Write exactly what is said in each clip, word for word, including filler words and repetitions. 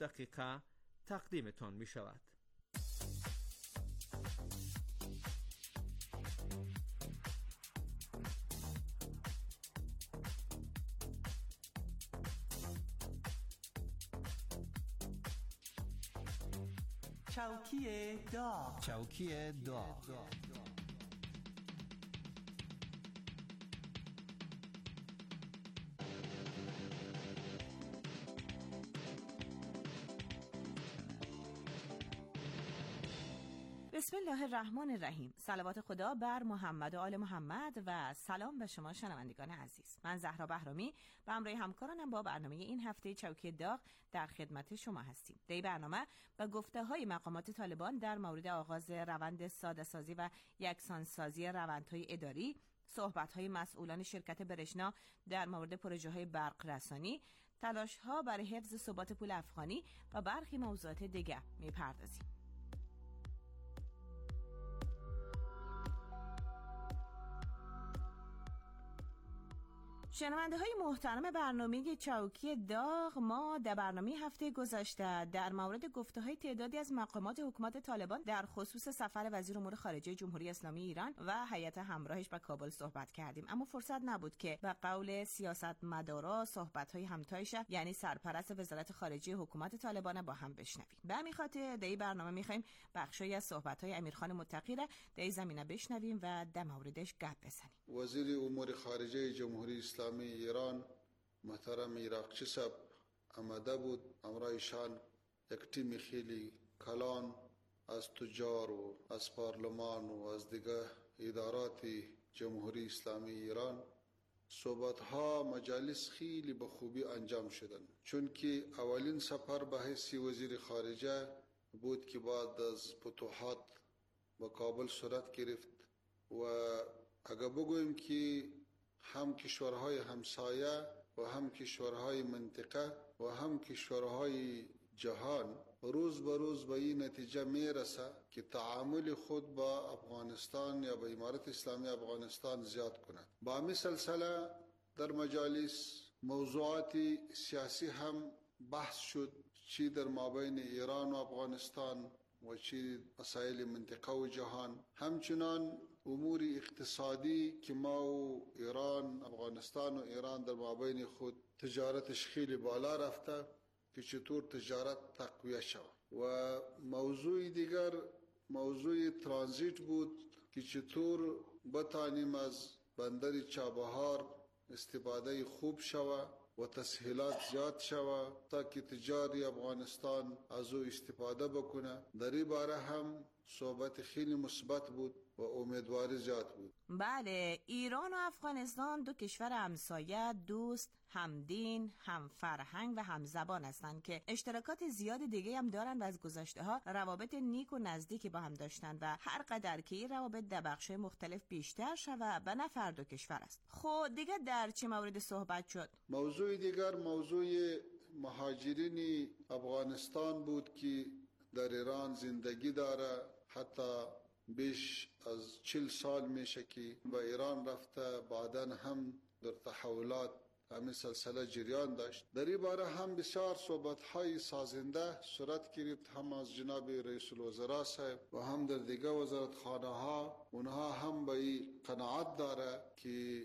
دقیقه تقدیمتان می شود. چوکی داغ. چوکی داغ. بسم الله الرحمن الرحیم. صلوات خدا بر محمد و آل محمد و سلام به شما شنوندگان عزیز. من زهرا بهرامی به همراه همکارانم با برنامه این هفته چوکی داغ در خدمت شما هستیم. در این برنامه با گفته‌های مقامات طالبان در مورد آغاز روند ساده‌سازی و یکسانسازی روندهای اداری، صحبت‌های مسئولان شرکت برشنا در مورد پروژه‌های برق رسانی، تلاش‌ها برای حفظ ثبات پول افغانی و برخی موضوعات دیگر می‌پردازیم. شنونده های محترم برنامه چوکی داغ، ما در برنامه هفته گذشته در مورد گفته های تعدادی از مقامات حکومت طالبان در خصوص سفر وزیر امور خارجه جمهوری اسلامی ایران و هیئت همراهش به کابل صحبت کردیم، اما فرصت نبود که به قول سیاستمدارا صحبت های همتایش یعنی سرپرست وزارت خارجه حکومت طالبان با هم بشنویم. به همین خاطر در این برنامه میخوایم بخشی از صحبت های امیرخان متقی را در این زمینه بشنویم و در موردش گپ بزنیم. وزیر امور خارجه جمهوری اسلامی ایران محترم ایراقچی صاحب آمده بود. امرایشان یک تیم خیلی کلان از تجار و از پارلمان و از دیگر ادارات جمهوری اسلامی ایران صحبت ها مجالس خیلی به خوبی انجام شدن، چون که اولین سفر به حیث وزیر خارجه بود که بعد از فتوحات به کابل صورت گرفت و اگر بگویم که هم کشورهای همسایه و هم کشورهای منطقه و هم کشورهای جهان روز به روز به این نتیجه میرسه که تعامل خود با افغانستان یا با امارت اسلامی افغانستان زیاد کند. با همین سلسله در مجالس موضوعات سیاسی هم بحث شد، چی در مابین ایران و افغانستان و چی مسائل منطقه و جهان، همچنان امور اقتصادی که ما و ایران، افغانستان و ایران در مابین خود تجارتش خیلی بالا رفته که چطور تجارت تقویه شود. و موضوع دیگر موضوع ترانزیت بود که چطور بتانیم از بندر چابهار استفاده خوب شود و تسهیلات زیاد شود تا که تجاری افغانستان از او استفاده بکنه. در این باره هم صحبت خیلی مثبت بود و امیدواری زیاد بود. بله، ایران و افغانستان دو کشور همسایه، دوست، همدین، هم فرهنگ و هم زبان هستند که اشتراکات زیاد دیگه هم دارن و از گذشته ها روابط نیک و نزدیکی با هم داشتن و هر قدر که این روابط در بخش‌های مختلف بیشتر شود به نفع دو کشور است. خب دیگه در چه مورد صحبت شد؟ موضوع دیگر موضوع مهاجرین افغانستان بود که در ایران زندگی داره، حتی بیش از چل سال میشه که به ایران رفته، بعداً هم در تحولات همین سلسله جریان داشت. در این باره هم بسیار صحبت‌های سازنده صورت گرفت، هم از جناب رئیس الوزراء صاحب و هم در دیگر وزارتخانه‌ها. اونها هم به این قناعت داره که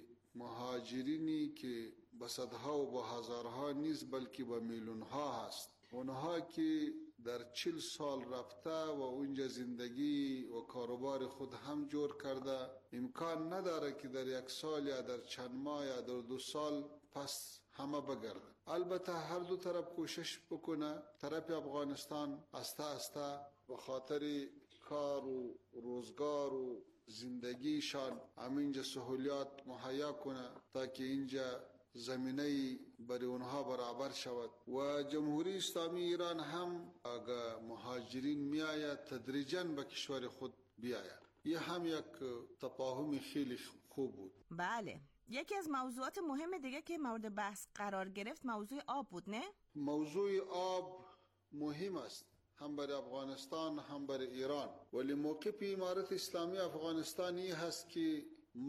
مهاجرینی که به صدها و به هزارها نیست بلکه به میلیون‌ها هست، اونها که در چل سال رفته و اونجا زندگی و کاروبار خود هم جور کرده، امکان نداره که در یک سال یا در چند ماه یا در دو سال پس همه بگرده. البته هر دو طرف کوشش بکنه. طرف افغانستان استه استه به خاطر کار و روزگار و زندگیشان همینجا سهولیات مهیا کنه تا که اینجا زمینه برای اونها برابر شود. و جمهوری اسلامی ایران هم اگر مهاجرین می آید تدریجاً به کشور خود بیاید. یه هم یک تفاهم خیلی خوب بود. بله، یکی از موضوعات مهم دیگه که مورد بحث قرار گرفت موضوع آب بود، نه؟ موضوع آب مهم است، هم برای افغانستان هم برای ایران، ولی موقف امارت اسلامی افغانستانی هست که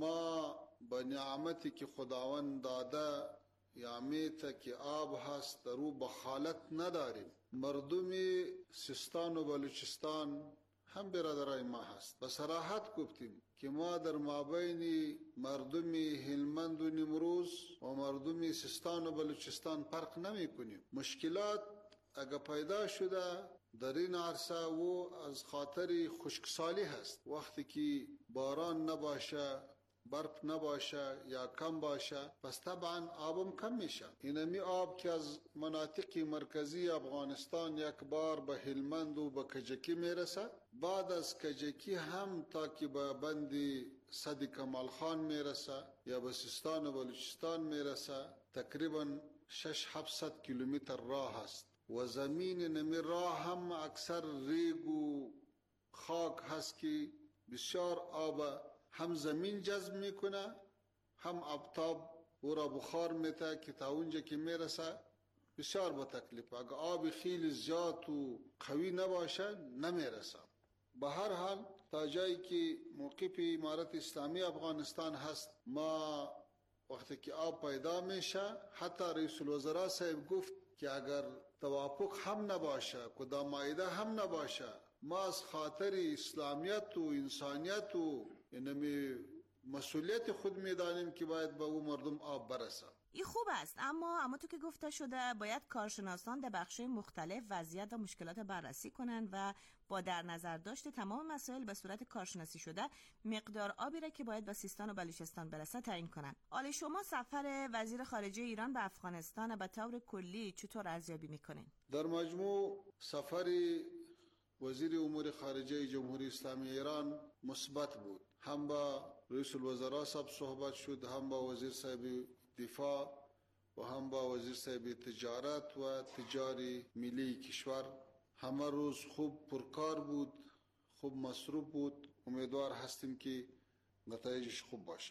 ما به نعمتی که خداوند داده یا میته که آب هست در او بخالت نداریم. مردم سیستان و بلوچستان هم برادرای ما هست. به صراحت گفتیم که ما در مابین مردم هلمند و نیمروز و مردم سیستان و بلوچستان فرق نمی کنیم. مشکلات اگر پیدا شده در این عرصه و از خاطر خشکسالی هست. وقتی که باران نباشه، برف نباشه یا کم باشه، پس طبعا آبم کم میشه. اینمی آب که از مناطق مرکزی افغانستان یک بار به هلمند و به کجکی میرسه، بعد از کجکی هم تا که به بند صد کمال خان میرسه یا به سیستان و بلوچستان میرسه، تقریبا شش هفتصد کیلومتر راه است و زمین نمی راه هم اکثر ریگ و خاک هست که بسیار آب هم زمین جذب میکنه، هم آفتاب او را بخار میته که تا اونجا که میرسه بسیار با تکلیف. اگر آب خیلی زیاد و قوی نباشه نمیرسه. به هر حال تا جایی که موقف امارت اسلامی افغانستان هست، ما وقتی که آب پیدا میشه، حتی رئیس الوزراء صاحب گفت که اگر توافق هم نباشه، کدام مایده هم نباشه، ما از خاطر اسلامیت و انسانیت و اینمی مسئولیت خود میدانیم که باید به او مردم آب برسه. این خوب است، اما اما تو که گفته شده باید کارشناسان در بخش‌های مختلف وضعیت و مشکلات بررسی کنند و با در نظر داشت تمام مسائل به صورت کارشناسی شده مقدار آبی را که باید به سیستان و بلوچستان برسه تعیین کنند. حالا شما سفر وزیر خارجه ایران به افغانستان به طور کلی چطور ارزیابی میکنین؟ در مجموع سفر وزیر امور خارجه جمهوری اسلامی ایران مثبت بود. هم با رئیس الوزراء صاحب صحبت شد، هم با وزیر صاحب دفاع و هم با وزیر صاحب تجارت و تجاری ملی کشور. همه روز خوب پرکار بود، خوب مصروف بود. امیدوار هستیم که نتایجش خوب باشه.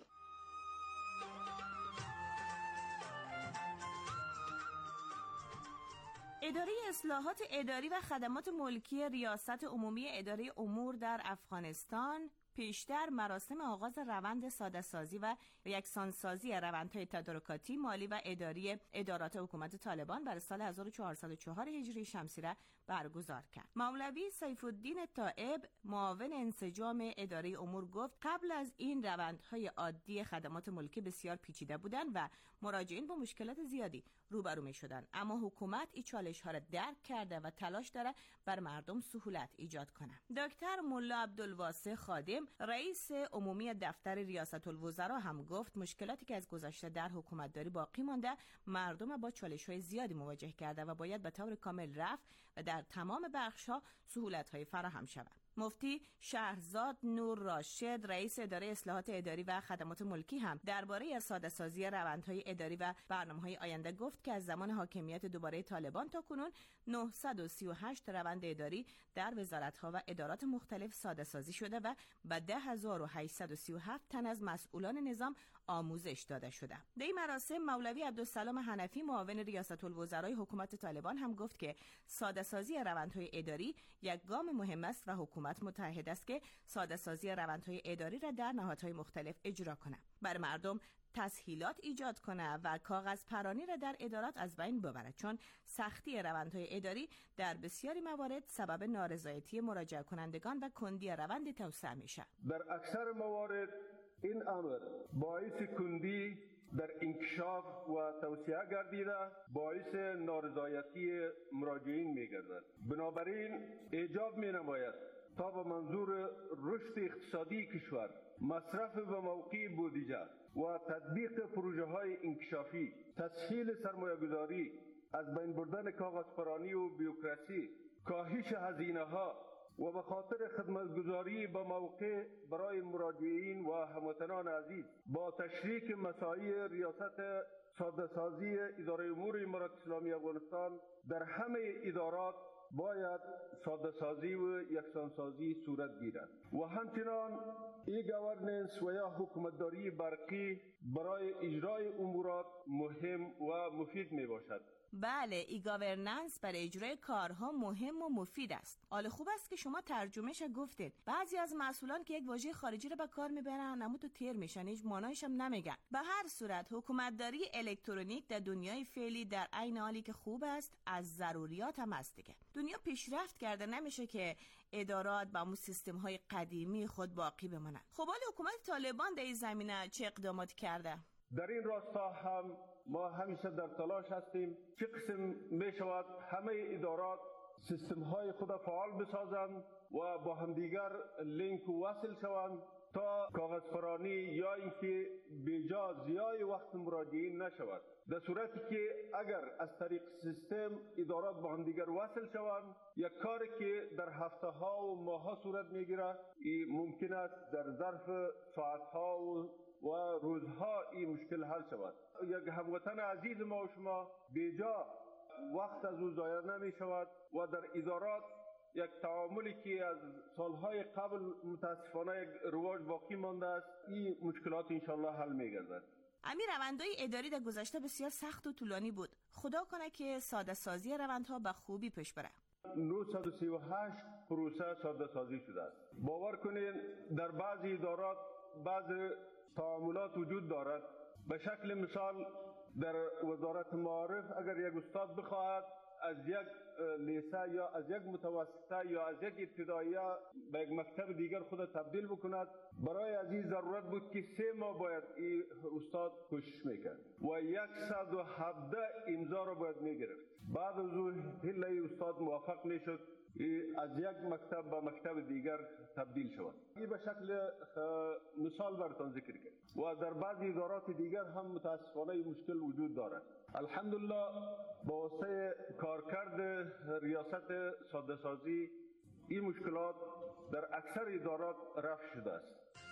اداره اصلاحات اداری و خدمات ملکی ریاست عمومی اداره امور در افغانستان پیشتر مراسم آغاز روند ساده‌سازی و یکسانسازی روندهای تدارکاتی، مالی و اداری ادارات حکومت طالبان برای سال هزار و چهارصد و چهار هجری شمسی را برگزار کرد. مولوی سیف الدین طائب معاون انسجام اداره امور گفت قبل از این روندهای عادی خدمات ملکی بسیار پیچیده بودند و مراجعین با مشکلات زیادی روبرو می شدند، اما حکومت این چالش ها را درک کرده و تلاش داره بر مردم سهولت ایجاد کنه. دکتر ملا عبدالواسع خادم رئیس عمومی دفتر ریاست الوزراء هم گفت مشکلاتی که از گذشته در حکومتداری باقی مانده مردم با چالش‌های زیادی مواجه کرده و باید به طور کامل رفع و در تمام بخش‌ها سهولت‌های فراهم شود. مفتی شهرزاد نور راشد رئیس اداره اصلاحات اداری و خدمات ملکی هم درباره ساده‌سازی روندهای اداری و برنامه‌های آینده گفت که از زمان حاکمیت دوباره طالبان تا کنون نهصد و سی و هشت روند اداری در وزارت‌ها و ادارات مختلف ساده‌سازی شده و به ده هزار و هشتصد و سی و هفت تن از مسئولان نظام آموزش داده شده. در این مراسم مولوی عبدالسلام حنفی معاون ریاست الوزراء حکومت طالبان هم گفت که ساده‌سازی روندهای اداری یک گام مهم است و حکومت متعهد است که ساده‌سازی روندهای اداری را در نهادهای مختلف اجرا کنه، بر مردم تسهیلات ایجاد کنه و کاغذ پرانی را در ادارات از بین ببره، چون سختی روندهای اداری در بسیاری موارد سبب نارضایتی مراجعه کنندگان و کندی روند توسعه میشه. در اکثر موارد این امر باعث کندی در انکشاف و توسعه گردیده، باعث نارضایتی مراجعین میگردد. بنابراین ایجاب می نماید تا به منظور رشد اقتصادی کشور، مصرف به موقع بودجه و تطبیق پروژه های انکشافی، تسهیل سرمایه گذاری، از بین بردن کاغذ پرانی و بیوکراسی، کاهش هزینه ها و به خاطر خدمتگزاری به موقع برای مراجعین و هموطنان عزیز با تشریک مساعی ریاست ساده‌سازی اداره امور امارت اسلامی افغانستان در همه ادارات باید ساده‌سازی و یکسانسازی صورت گیرد و همچنان ای گورننس و یا حکومتداری برقی برای اجرای امورات مهم و مفید می باشد. بله، ای گاورننس برای اجرای کارها مهم و مفید است. حالا خوب است که شما ترجمهش گفتید. بعضی از مسئولان که یک واژه خارجی رو به کار میبرن اما تو تیر میشن، هیچ معنایش هم نمیگن. به هر صورت حکومتداری الکترونیک در دنیای فعلی در عین حالی که خوب است، از ضروریات هم است دیگه. دنیا پیشرفت کرده، نمیشه که ادارات با اون سیستم های قدیمی خود باقی بمانند. خب حالا حکومت طالبان در این زمینه چه اقداماتی کرده؟ در این راستا هم ما همیشه در تلاش هستیم چه قسم می شود همه ادارات سیستم های خود فعال بسازند و با همدیگر لینک و وصل شوند تا کاغذ فرانی یا اینکه بیجا ضیاع وقت مراجعین نشود. در صورتی که اگر از طریق سیستم ادارات با همدیگر وصل شوند، یک کاری که در هفته ها و ماه ها صورت میگیره ممکن است در ظرف ساعت ها و و روزها این مشکل حل شود. یک هموطن عزیز ما و شما بیجا وقت از او ضایع نمی شود و در ادارات یک تعاملی که از سالهای قبل متاسفانه یک رواج باقی مانده است، این مشکلات انشالله حل می گردد. امیر، روندهای اداری در گذشته بسیار سخت و طولانی بود. خدا کنه که ساده سازی روندها به خوبی پیش بره. نهصد و سی و هشت پروسه ساده سازی شده است. باور کنید در بعضی ادارات بعضی تعاملات وجود دارد. به شکل مثال در وزارت معارف اگر یک استاد بخواهد از یک لیسه یا از یک متوسطه یا از یک ابتداییه به یک مکتب دیگر خود تبدیل بکند، برای از این ضرورت بود که سه ماه باید این استاد کوشش میکرد و صد و هفده امضا را باید میگرفت. بعد از اون هیله استاد موفق میشد از یک مکتب به مکتب دیگر تبدیل شود. این به شکل مثال براتون ذکر کرد و در بعضی ادارات دیگر هم متاسفانه این مشکل وجود دارد. الحمدلله با واسطه کارکرد ریاست ساده سازی این مشکلات در اکثر ادارات رفع شده است.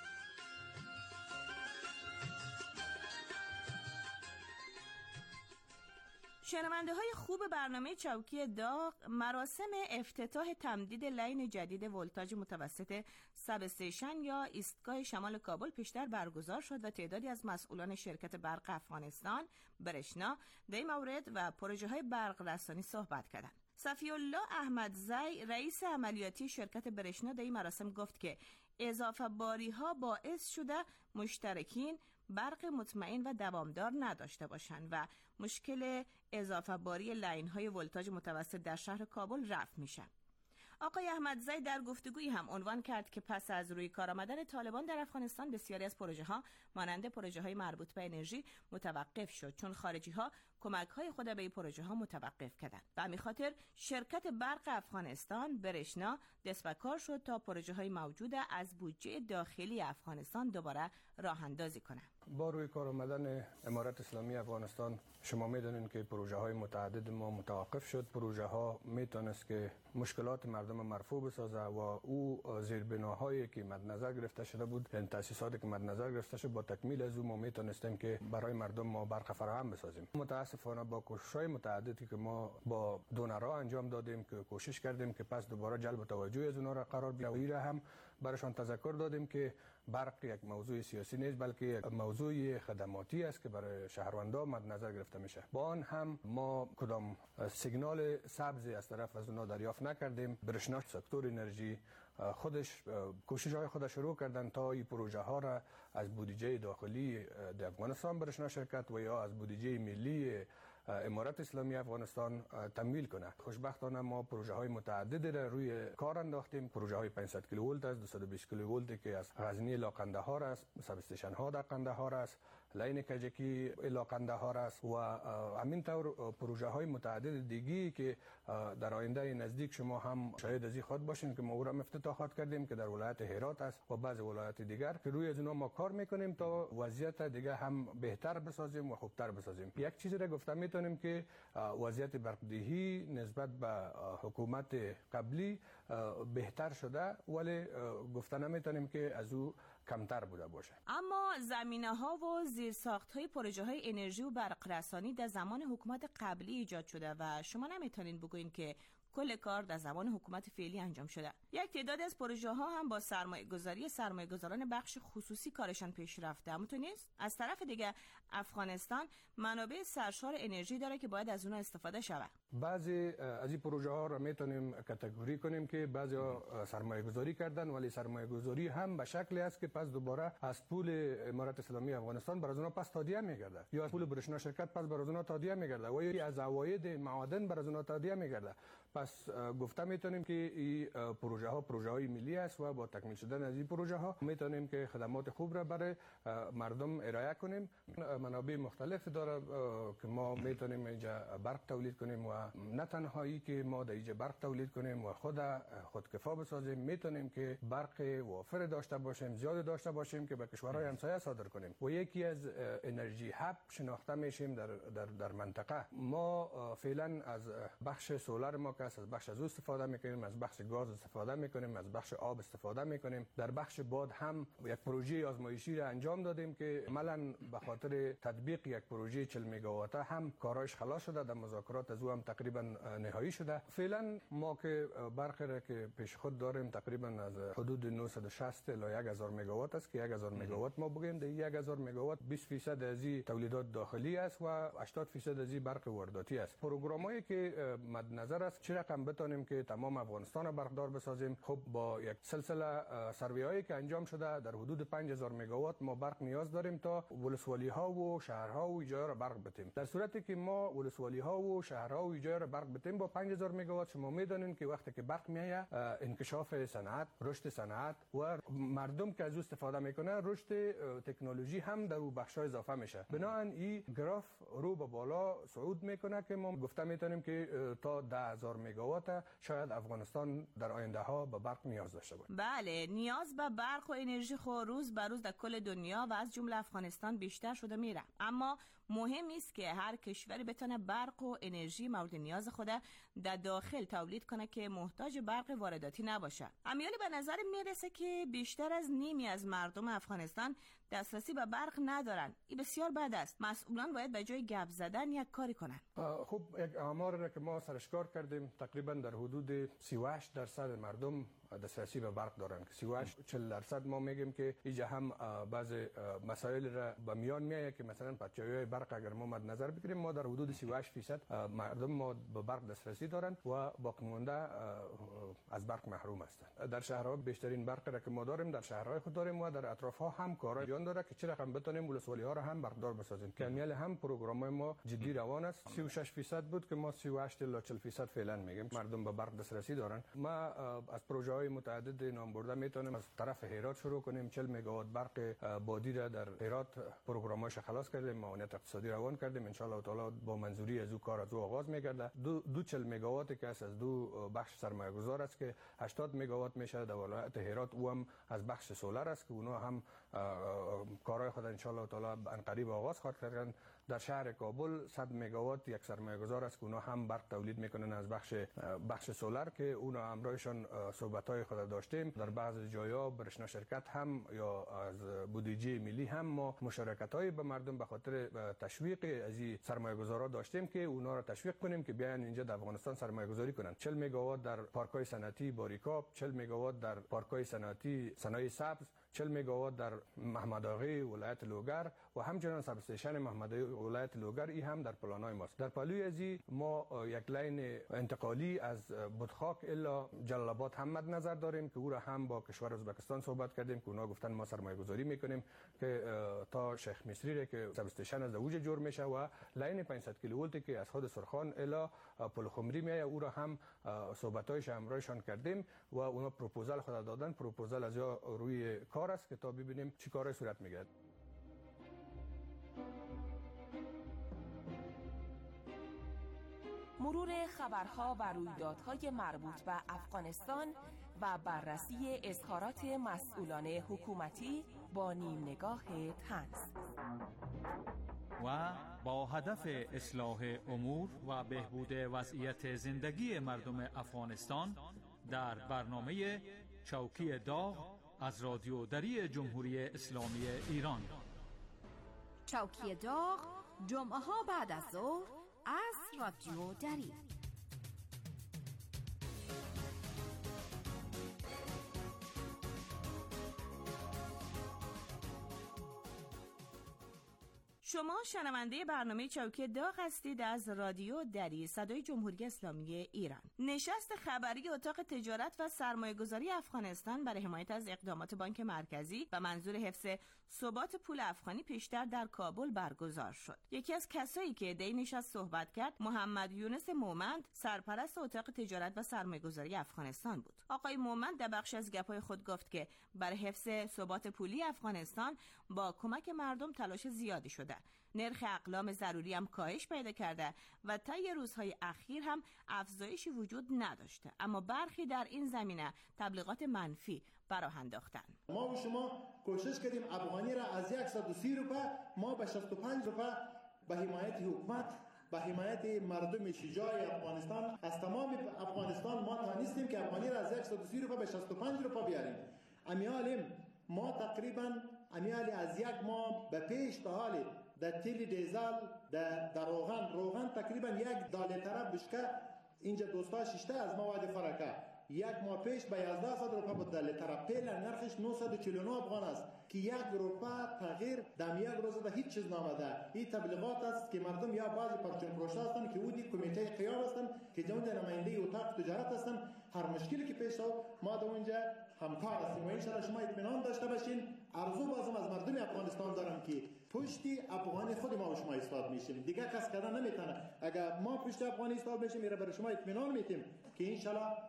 شنونده های خوب برنامه چوکی داغ، مراسم افتتاح تمدید لین جدید ولتاژ متوسط ساب استیشن یا ایستگاه شمال کابل پیشتر برگزار شد و تعدادی از مسئولان شرکت برق افغانستان برشنا در این مورد و پروژه های برق رسانی صحبت کردند. صفی الله احمدزی رئیس عملیاتی شرکت برشنا در این مراسم گفت که اضافه باری ها باعث شده مشترکین برق مطمئن و دوامدار نداشته باشند و مشکل اضافه باری لاین های ولتاژ متوسط در شهر کابل رفع میشه. آقای احمدزی در گفتگویی هم عنوان کرد که پس از روی کار آمدن طالبان در افغانستان بسیاری از پروژه ها مانند پروژه های مربوط به انرژی متوقف شد، چون خارجی ها کمک های خود به این پروژه ها متوقف کردند. به همین خاطر شرکت برق افغانستان برشنا دست به کار شد تا پروژه های موجوده از بودجه داخلی افغانستان دوباره راه اندازی کنند. با روی کار آمدن امارت اسلامی افغانستان شما میدونید که پروژه های متعدد ما متوقف شد. پروژه ها میتونست که مشکلات مردم مرفوع بسازه و او زیربناهایی که مد نظر گرفته شده بود، یعنی تاسیساتی که مد نظر گرفته شد، با تکمیل از او ما میتونستیم که برای مردم ما برق فراهم بسازیم. متاسفانه با کوشش‌های متعددی که ما با دونرها انجام دادیم که کوشش کردیم که پس دوباره جلب توجه از اونها را قرار بدیم، هم برایشان تذکر دادیم که برق یک موضوع سیاسی نیست بلکه یک موضوع خدماتی است که برای شهروندان مد نظر گرفته میشه. با آن هم ما کدام سیگنال سبزی از طرف از اونها دریافت نکردیم. برشنا سکتور انرژی خودش کوشش های خودش شروع کردن تا این پروژه ها را از بودجه داخلی در افغانستان برشنا شرکت و یا از بودجه ملی امارت اسلامی افغانستان تمویل کنه. خوشبختانه ما پروژه های متعددی را روی کار انداختیم. پروژه های پانصد کیلوولت است، دویست و بیست کیلوولت که از غزنی الی قندهار است، ساب استیشن ها در قندهار است، لاین کجکی الی قندهار است و همین طور پروژه های متعدد دیگی که در آینده نزدیک شما هم شاید از این خود باشین که ما او را افتتاحات کردیم که در ولایت هرات است و بعضی ولایات دیگر که روی از اونها ما کار میکنیم تا وضعیت دیگه هم بهتر بسازیم و خوبتر بسازیم. یک چیزی را گفتم میتونیم که وضعیت برقدهی نسبت به حکومت قبلی بهتر شده، ولی گفتن نمیتونیم که از او کمتر بوده باشه. اما زمینه ها و زیرساخت های پروژه های انرژی و برق رسانی در زمان حکومت قبلی ایجاد شده و شما نمیتونین بگوین که کل کار در زمان حکومت فعلی انجام شده. یک تعداد از پروژه ها هم با سرمایه گذاری سرمایه گذاران بخش خصوصی کارشان پیش رفته. همونطور نیست؟ از طرف دیگه افغانستان منابع سرشار انرژی داره که باید از اونها استفاده شود. بعضی از این پروژه ها را میتونیم کاتگوری کنیم که بعضی سرمایه گذاری کردن، ولی سرمایه گذاری هم به شکلی است که پس دوباره از پول امارت اسلامی افغانستان بر از اونها پس تادیه میگرده، یا از پول برشنا شرکت پس بر از اونها تادیه میگرده، و یا از عواید معادن بر از اونها تادیه میگرده. پس گفته میتونیم که این پروژه ها پروژه های ملی است و با تکمیل شدن از این پروژه ها میتونیم که خدمات خوب را برای مردم ارائه کنیم. منابع مختلف داره که ما میتونیم اینجا برق تولید کنیم، و نه تنهایی که ما در اینجا برق تولید کنیم و خود خودکفا بسازیم، میتونیم که برق وافر داشته باشیم، زیاد داشته باشیم که به کشورهای همسایه صادر کنیم و یکی از انرژی هاب شناخته میشیم در در در منطقه. ما فعلا از بخش سولار ما که از بخش از استفاده میکنیم، از بخش گاز استفاده میکنیم، از بخش آب استفاده میکنیم. در بخش باد هم یک پروژه آزمایشی را انجام دادیم که عملاً به خاطر تطبیق یک پروژه چهل مگاوات هم کارایش خلاص شده، در مذاکرات از او هم تقریبا نهایی شده. فعلا ما که برق را که پیش خود داریم تقریبا از حدود نهصد و شصت الی هزار مگاوات است که هزار مگاوات ما بگیم در هزار مگاوات بیست درصد از این تولیدات داخلی است و هشتاد درصد از این برق وارداتی است. پروگرامایی که مد نظر است چه رقم بتونیم که تمام افغانستان برقدار بسازیم. خب با یک سلسله سروی‌هایی که انجام شده در حدود پنج هزار مگاوات ما برق نیاز داریم تا ولسوالی ها و شهرها و ایجای را برق بدیم. در صورتی که ما ولسوالی ها و شهرها و ایجای را برق بدیم با پنج هزار مگاوات، شما میدونین که وقتی که برق میایه انکشاف صنعت، رشد صنعت و مردم که از او استفاده میکنه، رشد تکنولوژی هم در اون بخش‌ها اضافه میشه. بنابراین این گراف رو به بالا صعود میکنه که ما گفته میتونیم که تا ده هزار مگاوات شاید افغانستان در آینده ها به برق نیاز داشته باشه. بله، نیاز به برق و انرژی خو روز به روز در کل دنیا و از جمله افغانستان بیشتر شده میره، اما مهم است که هر کشوری بتونه برق و انرژی مورد نیاز خود در داخل تولید کنه که محتاج برق وارداتی نباشه. امیالی به نظر میرسه که بیشتر از نیمی از مردم افغانستان دسترسی به برق ندارن. این بسیار بد است. مسئولان باید به جای گپ زدن یک کاری کنن. خب یک آمار را که ما سرشکار کردیم تقریبا در حدود سی و هشت درصد مردم دسترسی به برق دارن که سی و هشت چهل درصد ما میگیم که اینجا هم بعض مسائل را به میان میایه که مثلا پرچه‌های برق اگر ما مد نظر بگیریم ما در حدود سی و هشت درصد مردم ما به برق دسترسی دارن و باقی مونده از برق محروم هستند. در شهرها بیشترین برق را که ما داریم در شهرهای خود داریم و در اطراف ها هم کارا جان داره که چه رقم بتونیم ولسوالی ها را هم برقدار بسازیم. کمیل هم پروگرام ما جدی روان است. سی و شش درصد بود که ما سی و هشت الی چهل درصد فعلا میگیم مردم به برق دسترسی دارن. ما از پروژه های متعدد نام برده میتونیم از طرف هرات شروع کنیم. چهل مگاوات برق بادی را در هرات پروگرامش خلاص کردیم، معاونت اقتصادی روان کردیم. ان شاء الله تعالی با منظوری از او کار از او آغاز میگرده. دو دو چهل مگاوات که از دو بخش سرمایه گذار است که هشتاد مگاوات میشه در ولایت هرات، او هم از بخش سولار است که اونها هم کارهای خود ان شاء الله تعالی ان قریب آغاز خواهد کردن. در شهر کابل صد مگاوات یک سرمایه گذار است که اونها هم برق تولید میکنن از بخش بخش سولار که اونها همراهشان صحبت‌های خود داشتیم. در بعضی جایا برشنا شرکت هم یا از بودجه ملی هم ما مشارکت‌های به مردم به خاطر تشویق از این سرمایه گذارا داشتیم که اونها را تشویق کنیم که بیاین اینجا در افغانستان سرمایه گذاری کنن. چهل مگاوات در پارک‌های صنعتی باریکاب، چهل مگاوات در پارک‌های صنعتی صنایع سبز، چهل مگاوات در محمد آغی ولایت لوگر و همچنین ساب استیشن محمد آغی ولایت لوگر ای هم در پلان‌های ماست. در پلوی ازی ما یک لاین انتقالی از بودخاک الا جلال آباد هم مد نظر داریم که او را هم با کشور ازبکستان صحبت کردیم که اونا گفتن ما سرمایه گذاری میکنیم که تا شیخ مصری را که ساب استیشن از اوج جور میشه و لاین پانصد کیلوولتی که از خود سرخان الا پل خمری میایه او را هم صحبت‌هایش همراهشان کردیم و اونا پروپوزال خود دادن. پروپوزال از یا روی کار است که تا ببینیم چی کاری صورت میگیرد. مرور خبرها و رویدادهای مربوط به افغانستان و بررسی اظهارات مسئولان حکومتی با نیم نگاه طنز و با هدف اصلاح امور و بهبود وضعیت زندگی مردم افغانستان در برنامه چوکی داغ از رادیو دری جمهوری اسلامی ایران. چوکی داغ جمعه ها بعد از ظهر از رادیو دری. شما شنونده برنامه چوکی داغ هستید از رادیو دری صدای جمهوری اسلامی ایران. نشست خبری اتاق تجارت و سرمایه‌گذاری افغانستان برای حمایت از اقدامات بانک مرکزی و منظور حفظ ثبات پول افغانی پیشتر در کابل برگزار شد. یکی از کسایی که در این نشست صحبت کرد محمد یونس مومند، سرپرست اتاق تجارت و سرمایه‌گذاری افغانستان بود. آقای مومند در بخش از گپ‌های خود گفت که برای حفظ ثبات پولی افغانستان با کمک مردم تلاش زیادی شده. نرخ اقلام ضروری هم کاهش پیدا کرده و طی روزهای اخیر هم افزایشی وجود نداشته، اما برخی در این زمینه تبلیغات منفی براه انداختن. ما و شما کوشش کردیم افغانی را از صد و سی روپه ما به شصت و پنج روپه به حمایت حکومت، به حمایت مردم شجاع افغانستان از تمام افغانستان ما توانستیم که افغانی را از صد و سی روپه به شصت و پنج روپه بیاریم. امیالیم ما تقریبا امیال از یک ماه به پیش تا حالی در تیل دیزل در, در روغن روغن تقریبا یک داله طرف بشکه اینجا دوستا ششته از مواد فرکه یک ماه پیش به یازده صد روپه بود در لیتر. پیل نرخش نهصد و چهل و نه افغان است که یک روپه تغییر در یک روز ده هیچ چیز نامده. این تبلیغات است که مردم یا بعضی پرچم پروشته هستند که اودی کمیته قیام هستند که جمعه نماینده اتاق تجارت هستند. هر مشکلی که پیش آمد ما در اونجا همکار هستیم و ان شاء الله شما اطمینان داشته باشین. آرزو بازم از مردم افغانستان دارم که پشتی افغانی خود ما و شما ایستاد میشیم، دیگه کس کردن نمیتونه. اگر ما پشت افغانی ایستاد بشیم میره برای شما اطمینان میتیم که ان شاء الله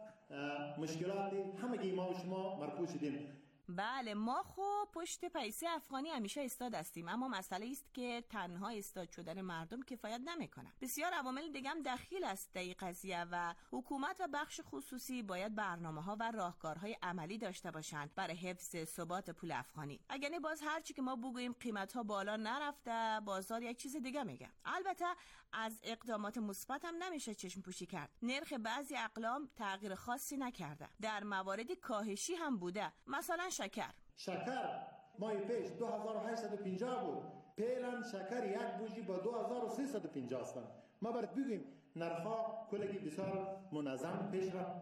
مشکلات همگی ما و شما مرپوش شدیم. بله ما خب پشت پیسه افغانی همیشه ایستاد هستیم، اما مسئله است که تنها ایستاد شدن مردم کفایت نمیکنه. بسیار عوامل دیگه هم دخیل است در این قضیه و حکومت و بخش خصوصی باید برنامه‌ها و راهکارهای عملی داشته باشند برای حفظ ثبات پول افغانی. اگر نه باز هر چی که ما بگوییم قیمت‌ها بالا نرفته، بازار یک چیز دیگه میگه. البته از اقدامات مثبت هم نمیشه چشم پوشی کرد. نرخ بعضی اقلام تغییر خاصی نکرده، در مواردی کاهشی هم بوده. مثلا شکر شکر ماه پیش دو هزار و هشتصد و پنجاه بود، پیلن شکر یک بوجی با دو هزار و سیصد و پنجاه هستند. ما برات بگیم نرخ‌ها کلگی بسیار منظم پیش رفت،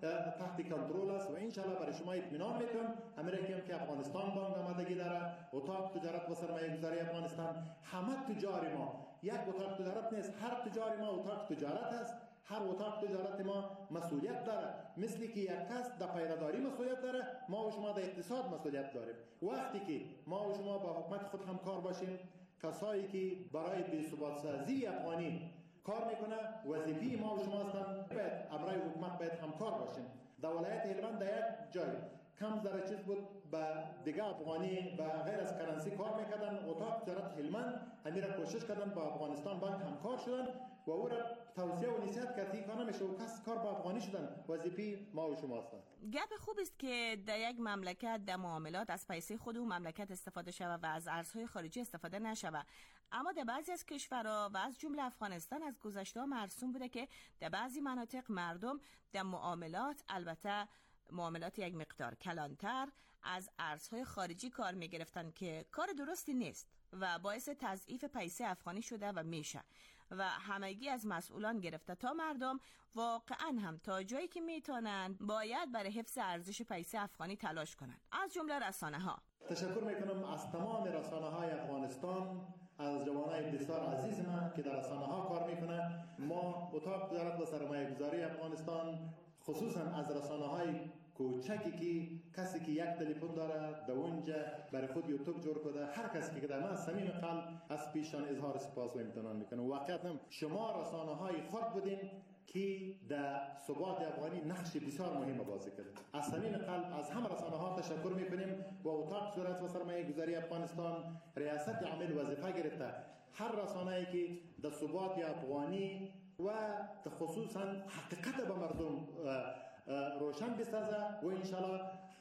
تحت کنترل است و ان شاء الله برای شما اطمینان میتونم. امریکا که افغانستان بانک آمادگی داره، اتاق تجارت و سرمایه‌گذاری افغانستان، همه تجار ما یک اتاق تجارت نیست، هر تجار ما اتاق تجارت است. هر اتاق تجارت ما مسئولیت داره، مثل که یک کس در پیرداری مسئولیت داره، ما و شما در اقتصاد مسئولیت داریم. وقتی که ما و شما با حکومت خود همکار باشیم، کسایی که برای بی‌ثبات سازی افغانی کار میکنه وظیفه ما و شما هستند، باید امرای حکومت باید همکار باشیم. در ولایت هلمند در یک جای کم ذره چیز بود با دیگه افغانی و غیر از کرنسی کار میکردن. اتاق تجارت هلمند امیر کوشش کردن با افغانستان بانک همکار شدن و او را توصیه و نصیحت کرد که کار نمیشه و کس کار با افغانی شدن. وظیفه ما و شما هستند. گپ خوب است که در یک مملکت در معاملات از پیسه خود و مملکت استفاده شود و از ارزهای خارجی استفاده نشود، اما در بعضی از کشورها و از جمله افغانستان از گذشته مرسوم بوده که در بعضی مناطق مردم در معاملات، البته معاملات یک مقدار کلانتر، از ارزهای خارجی کار می گرفتن که کار درستی نیست و باعث تضعیف پیسه افغانی شده و میشه و همگی از مسئولان گرفته تا مردم واقعا هم تا جایی که میتونن باید برای حفظ ارزش پیسه افغانی تلاش کنن، از جمله رسانه ها. تشکر میکنم از تمام رسانه های افغانستان، از جوانای بسیار عزیز من که در رسانه ها کار میکنن. ما اتاق تجارت و سرمایه گذاری افغانستان خصوصا از رسانه های کوچکی که کسی که یک تلفن داره در اونجا برای خود یوتیوب جور کرده، هر کسی که در من صمیم قلب از پیشان اظهار سپاس و امتنان میکنم. واقعا شما رسانه های خود بودین که در ثبات افغانی نقش بسیار مهم بازی کرد. از صمیم قلب از همه رسانه ها تشکر میکنیم و اتاق تجارت و سرمایه گذاری افغانستان ریاست عمل وظیفه گرفته هر رسانه‌ای که در ثبات افغانی و خصوصا حقیقت به مردم روشن بسازه و انشالله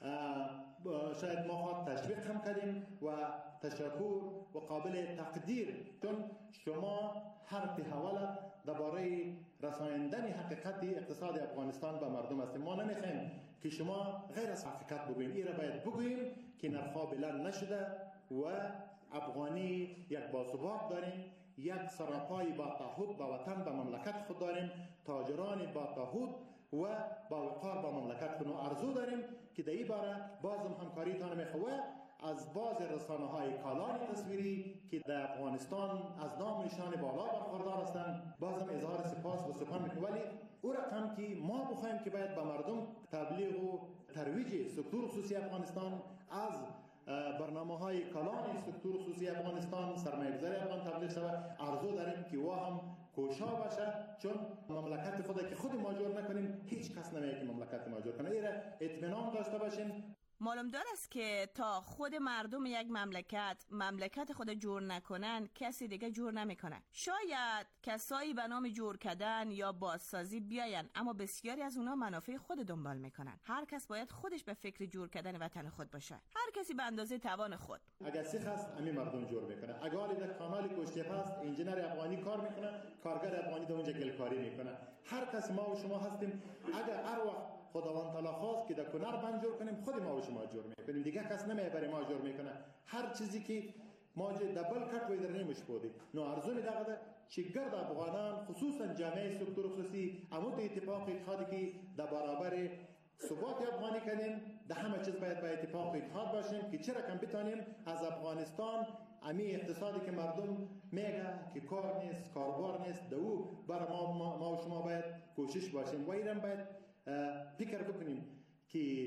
شاید ما خواهد تشویق هم کردیم و تشکر و قابل تقدیر، چون شما هر تحول درباره رساندن حقیقت اقتصاد افغانستان به مردم هستیم. ما نمیخوایم که شما غیر از حقیقت بگوییم، این را باید بگوییم که نرخ‌ها بلند نشده و افغانی یک باثبات داریم، یک سراپای با تعهد با وطن، با مملکت خود داریم، تاجران با تعهد و با وقار با مملکت خود. آرزو داریم که در این باره بازم همکاریتان میخواه از باز رسانه‌های کالان تصویری که در افغانستان از نام نشان بالا برخوردار هستند بازم اظهار سپاس و سپاس می‌کنم. ولی او رقم که ما بخوایم که باید به مردم تبلیغ و ترویج سکتور خصوصی افغانستان از برنامه‌های کلان سکتور خصوصی افغانستان سرمایه‌گذاری افغان تبلیغ شود، آرزو داریم که وا هم کوشا باشه، چون مملکت خود که خود ما جور نکنیم هیچ کس نمی‌تونه که مملکت ما جور کنه. ایره اطمینان داشته باشیم. معلوم دار است که تا خود مردم یک مملکت مملکت خود جور نکنن کسی دیگه جور نمیکنه. شاید کسایی به نام جور کردن یا بازسازی بیاین، اما بسیاری از اونا منافع خود دنبال میکنن. هر کس باید خودش به فکر جور کردن وطن خود باشه، هر کسی به اندازه توان خود. اگر سیخ است امی مردم جور میکنه، اگر در کانال کشتیپ هست انجینر افغانی کار میکنه، کارگر افغانی در اونجا گلکاری میکنه. هر کس ما و شما هستیم. اگر هر وقت خداوند تعالی خواست که در کنار بند جور کنیم، خود ما و شما جور میکنیم، دیگه کس نمیبره ما جور میکنه. هر چیزی که ما دبل کٹ وی در نمیش بودی نو ارزو میداغده چه گرد افغانان خصوصا جامعه سکتور خصوصی امود اتفاق اتحادی که در برابر ثبات افغانی کنیم، در همه چیز باید با اتفاق اتحاد باشیم که چرا کم بتانیم از افغانستان امی اقتصادی که مردم میگه که کار نیست، کاربار نیست، دو برای ما, ما, ما و شما باید کوشش باشیم و ایران باید فکر بکنیم که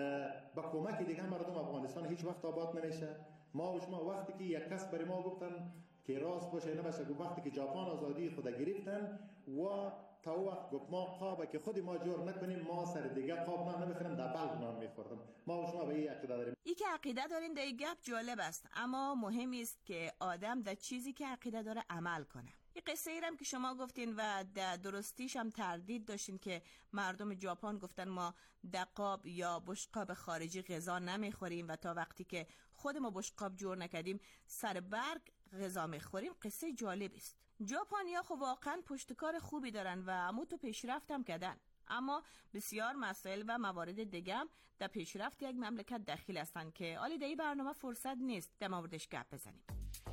با کمک دیگه مردم افغانستان هیچ وقت آباد نمیشه. ما و شما وقتی که یک کس برای ما گفتن که راست باشه نباشه، وقتی که ژاپن آزادی خود گرفتن و تا وقت گفت ما قابه که خود ما جور نکنیم، ما سر دیگه قاب نام نمیخوریم، در بلغ نام میخوردم. ما و شما به این عقیده داریم. ای که عقیده دارین در گپ جالب است، اما مهم است که آدم در چیزی که عقیده داره عمل کنه. این قصه ایرم که شما گفتین و در درستیش هم تردید داشتین که مردم ژاپن گفتن ما دقاب یا بشقاب خارجی غذا نمیخوریم و تا وقتی که خود ما بشقاب جور نکردیم سر برگ غذا میخوریم. قصه جالب است. ژاپنیا خب واقعا پشتکار خوبی دارن و عمو تو پیشرفت هم کردن، اما بسیار مسائل و موارد دیگه هم در پیشرفت یک مملکت دخیل هستن که حالی در این برنامه فرصت نیست در موردش گپ بزنیم.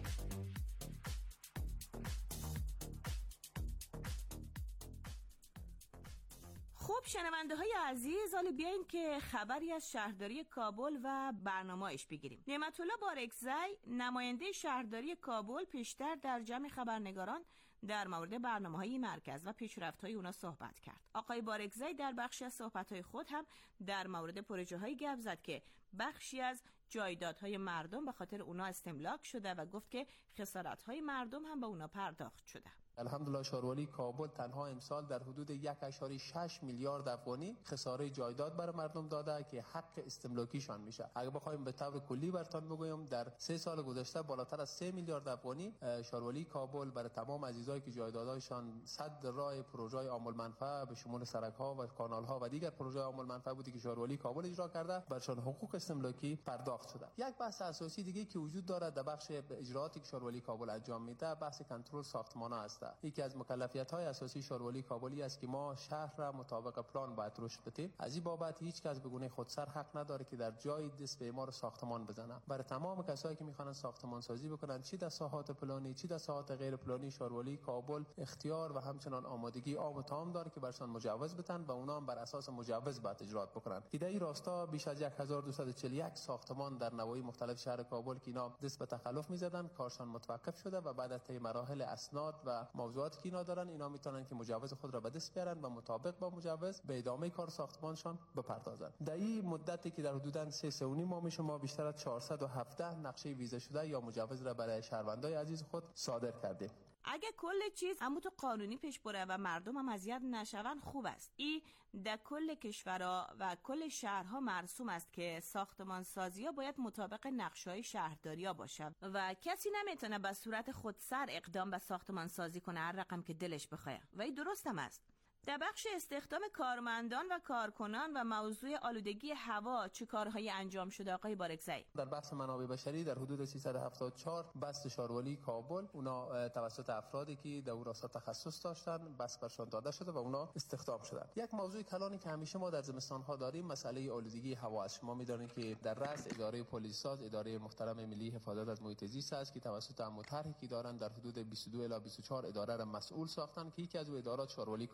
خب شنونده های عزیز، حالا بیاین که خبری از شهرداری کابل و برنامه‌اش بگیریم. نعمت الله بارکزی نماینده شهرداری کابل پیشتر در جمع خبرنگاران در مورد برنامه‌های مرکز و پیشرفت‌های اونا صحبت کرد. آقای بارکزی در بخشی از صحبت‌های خود هم در مورد پروژه‌های گپ زد که بخشی از جایدادهای مردم به خاطر اونا استملاک شده و گفت که خسارت‌های مردم هم به اونا پرداخت شده. الحمدلله شهروالی کابل تنها امسال در حدود یک و شش میلیارد افغانی خساره جایداد برای مردم داده که حق استملاکیشان میشه. اگه بخوایم به طور کلی براتون بگویم در سه سال گذشته بالاتر از سه میلیارد افغانی شهروالی کابل برای تمام عزیزایی که جایدادهایشان صد راه پروژه عام المنفعه به شمول سرک‌ها و کانال‌ها و دیگر پروژه عام المنفعه بودی که شهروالی کابل اجرا کرده برشان حقوق استملاکی پرداخت شده. یک بحث اساسی دیگه که وجود داره در بخش اجرااتی که شهروالی کابل انجام میده بحث کنترل ساختمان‌ها است. یکی از مکلفیت‌های اساسی شهروالی کابلی است که ما شهر را مطابق پلان باید رشد بدیم. از این بابت هیچ کس به گونه خودسر حق نداره که در جای دست به اعمار ساختمان بزنه. برای تمام کسایی که می‌خوان ساختمان سازی بکنن، چی در ساحات پلانی چی در ساحات غیر پلانی، شهروالی کابل اختیار و همچنان آمادگی عام و تام داره که برشان مجوز بدن و اونا هم بر اساس مجوز باید اجرات بکنن. در این راستا بیش از هزار و دویست و چهل و یک ساختمان در نواحی مختلف شهر کابل که اینا دست به تخلف می‌زدن کارشان متوقف شده و بعد از طی مراحل اسناد و موضوعاتی که اینا دارن اینا میتونن که مجوز خود را به دست بیارن و مطابق با مجوز به ادامه کار ساختمانشان بپردازن. در این مدتی که در حدود سه سه و نیم ماه میشه ما بیشتر از چهارصد و هفده نقشه ویزا شده یا مجوز را برای شهروندای عزیز خود صادر کردیم. اگه کل چیز اما تو قانونی پیش بره و مردم هم اذیت نشون خوب است. این در کل کشورها و کل شهرها مرسوم است که ساختمان سازی ها باید مطابق نقشه‌های شهرداری ها باشه و کسی نمیتونه به صورت خودسر اقدام به ساختمان سازی کنه هر رقم که دلش بخواد و این درست هم است. در بخش استخدام کارمندان و کارکنان و موضوع آلودگی هوا چه کارهایی انجام شده آقای بارکزی؟ در بخش منابع بشری در حدود سیصد و هفتاد و چهار بست شهروالی کابل اونا توسط افرادی که در وراسا تخصص داشتن بس برشان داده شده و اونا استخدام شدن. یک موضوع کلانی که همیشه ما در زمستان ها داریم مسئله آلودگی هوا است. شما می‌دانید که در رأس اداره پلیس ساز اداره محترم ملی حفاظت از محیط زیست است که توسط مطرحی که دارن در حدود بیست و دو الی بیست و چهار اداره را مسئول ساختن که یکی از ادارات شهروالی کابل در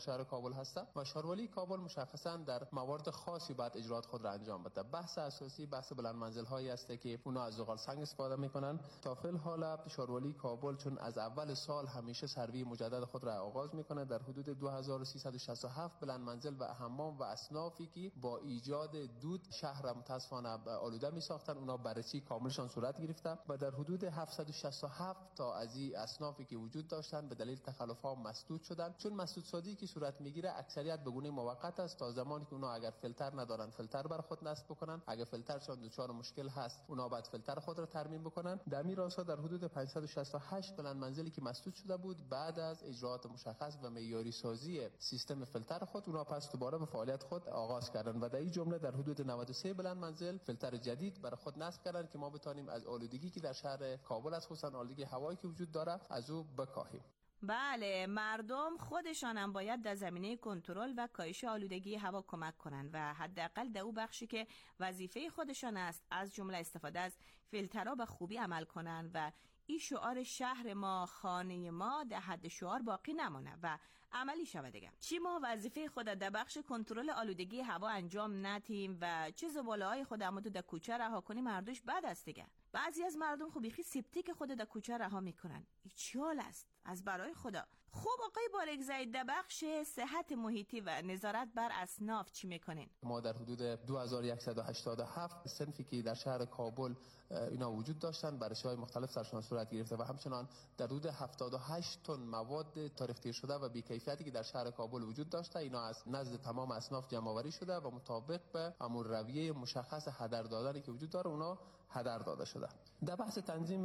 شهر کابل هست و شاروالی کابل مشخصا در موارد خاصی بعد اجرات خود را انجام بده. بحث اساسی بحث بلند منزل هایی است که اونا از زغال سنگ استفاده میکنن. تا فعل حال شاروالی کابل چون از اول سال همیشه سروی مجدد خود را آغاز میکنه، در حدود دو هزار و سیصد و شصت و هفت بلند منزل و حمام و اصنافی که با ایجاد دود شهر را متاسفانه آلوده می ساختن اونا بررسی کاملشان صورت گرفته و در حدود هفتصد و شصت و هفت تا از این اصنافی که وجود داشتن به دلیل تخلف ها مسدود شدن. چون مسدود سازی که صورت میگیره اکثریت به گونه موقت است تا زمانی که اونا اگر فیلتر ندارن فیلتر بر خود نصب بکنن، اگر فیلترشان دچار مشکل هست اونا بعد فیلتر خود را ترمیم بکنن. در این راستا در حدود پانصد و شصت و هشت بلند منزلی که مسدود شده بود بعد از اجراات مشخص و معیاری سازی سیستم فیلتر خود اونا پس دوباره به فعالیت خود آغاز کردن و در این جمله در حدود نود و سه بلند منزل فیلتر جدید برای خود نصب کردن که ما بتونیم از آلودگی که در شهر کابل است خصوصا آلودگی هوایی که وجود داره از او بکاهیم. بله، مردم خودشان هم باید در زمینه کنترل و کاهش آلودگی هوا کمک کنند و حداقل در او بخشی که وظیفه خودشان است از جمله استفاده از فیلترها به خوبی عمل کنند و این شعار شهر ما خانه ما در حد شعار باقی نمانه و عملی شود. دیگه چی ما وظیفه خود در بخش کنترل آلودگی هوا انجام ندیم و چه زباله‌های خودمون در کوچه رها کنیم مردوش بد است دیگه. بعضی از مردم خو بیخی سپتیک خود در کوچه رها میکنن. این چی حال است؟ از برای خدا. خوب آقای بارگزید در بخش صحت محیطی و نظارت بر اصناف چی میکنین؟ ما در حدود دو هزار و صد و هشتاد و هفت صنفی که در شهر کابل اینا وجود داشتن بررسی‌های مختلف سرشان صورت گرفته و همچنان در حدود هفتاد و هشت تن مواد تاریخ‌گیر شده و بی‌کیفیتی که در شهر کابل وجود داشته اینا از نزد تمام اصناف جمع‌آوری شده و مطابق به امور رویه مشخص هدر دادنی که وجود داره اونا هدر داده شده. در بحث تنظیم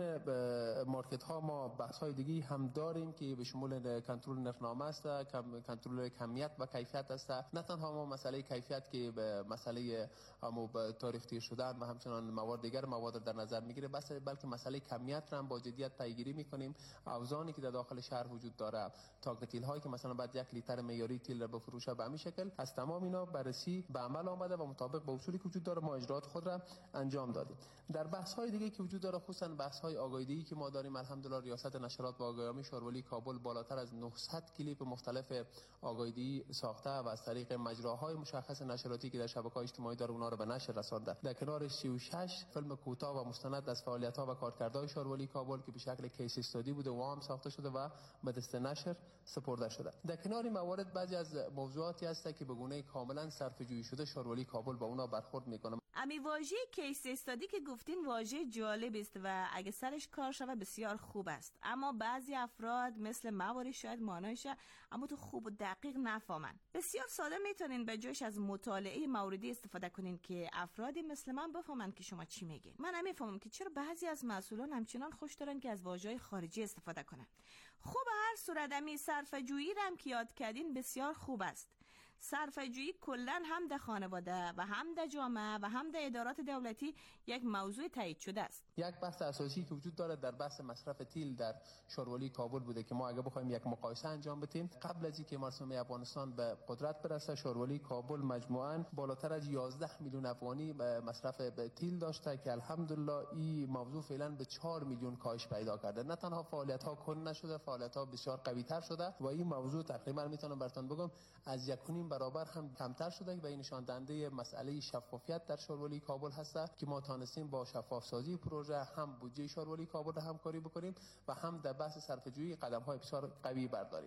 مارکت ها ما بحث های دیگه هم داریم که به شمول کنترل نرخنامه است، کنترل کمیت و کیفیت است. نه تنها ما مسئله کیفیت که به مسئله همو تاریخ تیر شدن و همچنان مواد دیگر مواد در نظر میگیره بس بلکه مسئله کمیت را هم با جدیت پیگیری میکنیم. اوزانی که در داخل شهر وجود داره، تاک تیل هایی که مثلا بعد یک لیتر معیاری تیل را بفروشه به همین شکل، از تمام اینا بررسی به عمل آمده و مطابق با اصولی که وجود داره ما اجرات خود را انجام دادیم. در بحث های دیگه که وجود داره خصوصا بحث های آگاهی‌دهی که ما داریم، الحمدلله ریاست نشرات و آگاهی شاروالی کابل بالاتر از نهصد کلیپ مختلف آگاهی‌دهی ساخته و از طریق مجراهای مشخص نشراتی که در شبکه‌های اجتماعی داره اونها رو به نشر رسانده. در کنار سی و شش فیلم کوتاه و مستند از فعالیت‌ها و کارکردهای شاروالی کابل که به شکل کیس استادی بوده و هم ساخته شده و به دست نشر سپرده شده. در کنار این موارد بعضی از موضوعاتی هست که به گونه کاملا صرفه‌جویی شده شاروالی کابل با اونها برخورد می‌کنه. امی واژه کیس استادی که گفتین واژه جالب است و اگه سرش کار شود بسیار خوب است، اما بعضی افراد مثل مواری شاید معنایش اما تو خوب و دقیق نفهمن. بسیار ساده میتونین به جایش از مطالعه موردی استفاده کنین که افرادی مثل من بفهمن که شما چی میگین. من نمیفهمم که چرا بعضی از مسئولان همچنان خوش دارن که از واژه‌های خارجی استفاده کنن. خوب هر صورت امی صرفه‌جویی رم که یاد کردین بسیار خوب است. صرفه‌جویی کلاً هم در خانواده و هم در جامعه و هم در ادارات دولتی یک موضوع تایید شده است. یک بحث اساسی که وجود داره در بحث مصرف تیل در شاروالی کابل بوده که ما اگه بخوایم یک مقایسه انجام بدیم، قبل از اینکه مراسم افغانستان به قدرت برسه شاروالی کابل مجموعاً بالاتر از یازده میلیون افغانی مصرف تیل داشته که الحمدلله این موضوع فعلا به چهار میلیون کاهش پیدا کرده. نه تنها فعالیت ها کند نشده، فعالیت ها بسیار قوی تر شده و این موضوع تقریبا میتونم براتون بگم از یک و نیم برابر هم کمتر شده و این نشان دهنده مسئله شفافیت در شاروالی کابل هست که ما تانستیم با شفاف سازی پروژه هم بودجه شاروالی کابل همکاری بکنیم و هم در بحث صرفه‌جویی قدم‌های بسیار قوی برداریم.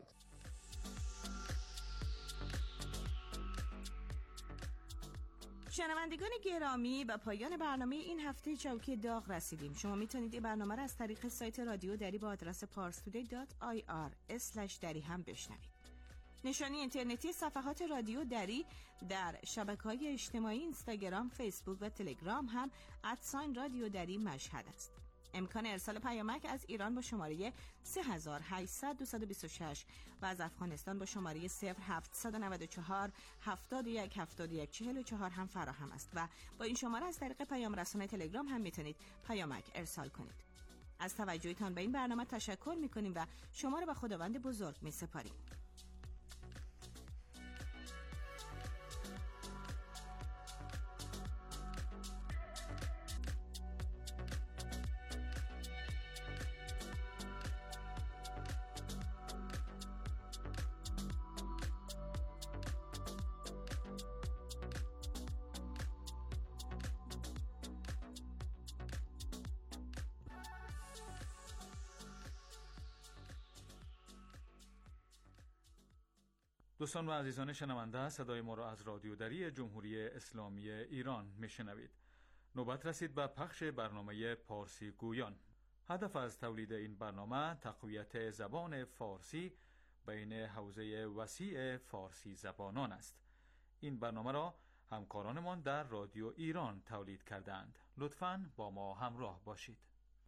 شنوندگان گرامی، به پایان برنامه این هفته چوکی داغ رسیدیم. شما میتونید این برنامه را از طریق سایت رادیو دری با آدرس پارستودی دات آی آر اسلش دری هم بشنوید. نشانی اینترنتی صفحات رادیو دری در شبکه‌های اجتماعی اینستاگرام، فیسبوک و تلگرام هم ادساین رادیو دری مشهد است. امکان ارسال پیامک از ایران با شماره سه هزار و هشتصد دویست و بیست و شش و از افغانستان با شماره صفر هفتصد و نود و چهار هفتاد و یک هفتاد و یک چهل و چهار هم فراهم است و با این شماره از طریق پیام رسانه تلگرام هم میتونید پیامک ارسال کنید. از توجهتان به این برنامه تشکر میکنیم و شما را به خداوند بزرگ میسپاریم. دوستان و عزیزان شنونده، صدای ما را از رادیو دری جمهوری اسلامی ایران میشنوید. نوبت رسید به پخش برنامه پارسی گویان. هدف از تولید این برنامه تقویت زبان فارسی بین حوزه وسیع فارسی زبانان است. این برنامه را همکارانمان در رادیو ایران تولید کردند. لطفاً با ما همراه باشید.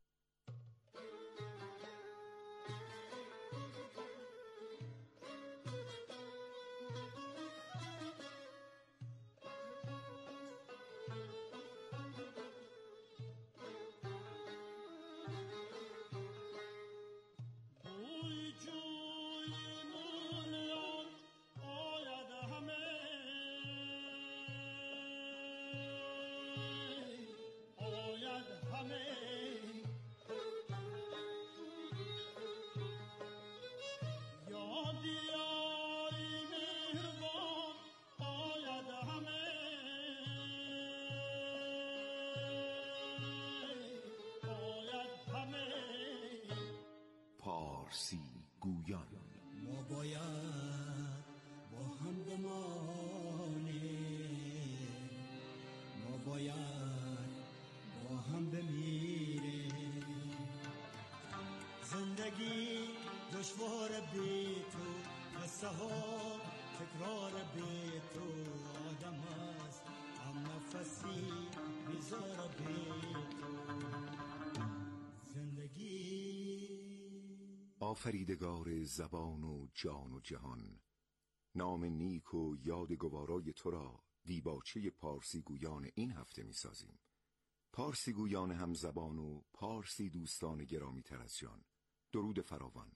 پارسی گویان. ما باید با هم بمانیم، ما باید با هم بمیریم. زندگی دشوار بی تو، قصه ها تکرار بی تو. آدم است هم نفسی بیزار بی تو. زندگی آفریدگار زبان و جان و جهان، نام نیک و یادگوارای تو را دیباچه پارسی گویان این هفته می سازیم. پارسی گویان هم زبان و پارسی دوستان گرامی تر از جان، درود فراوان.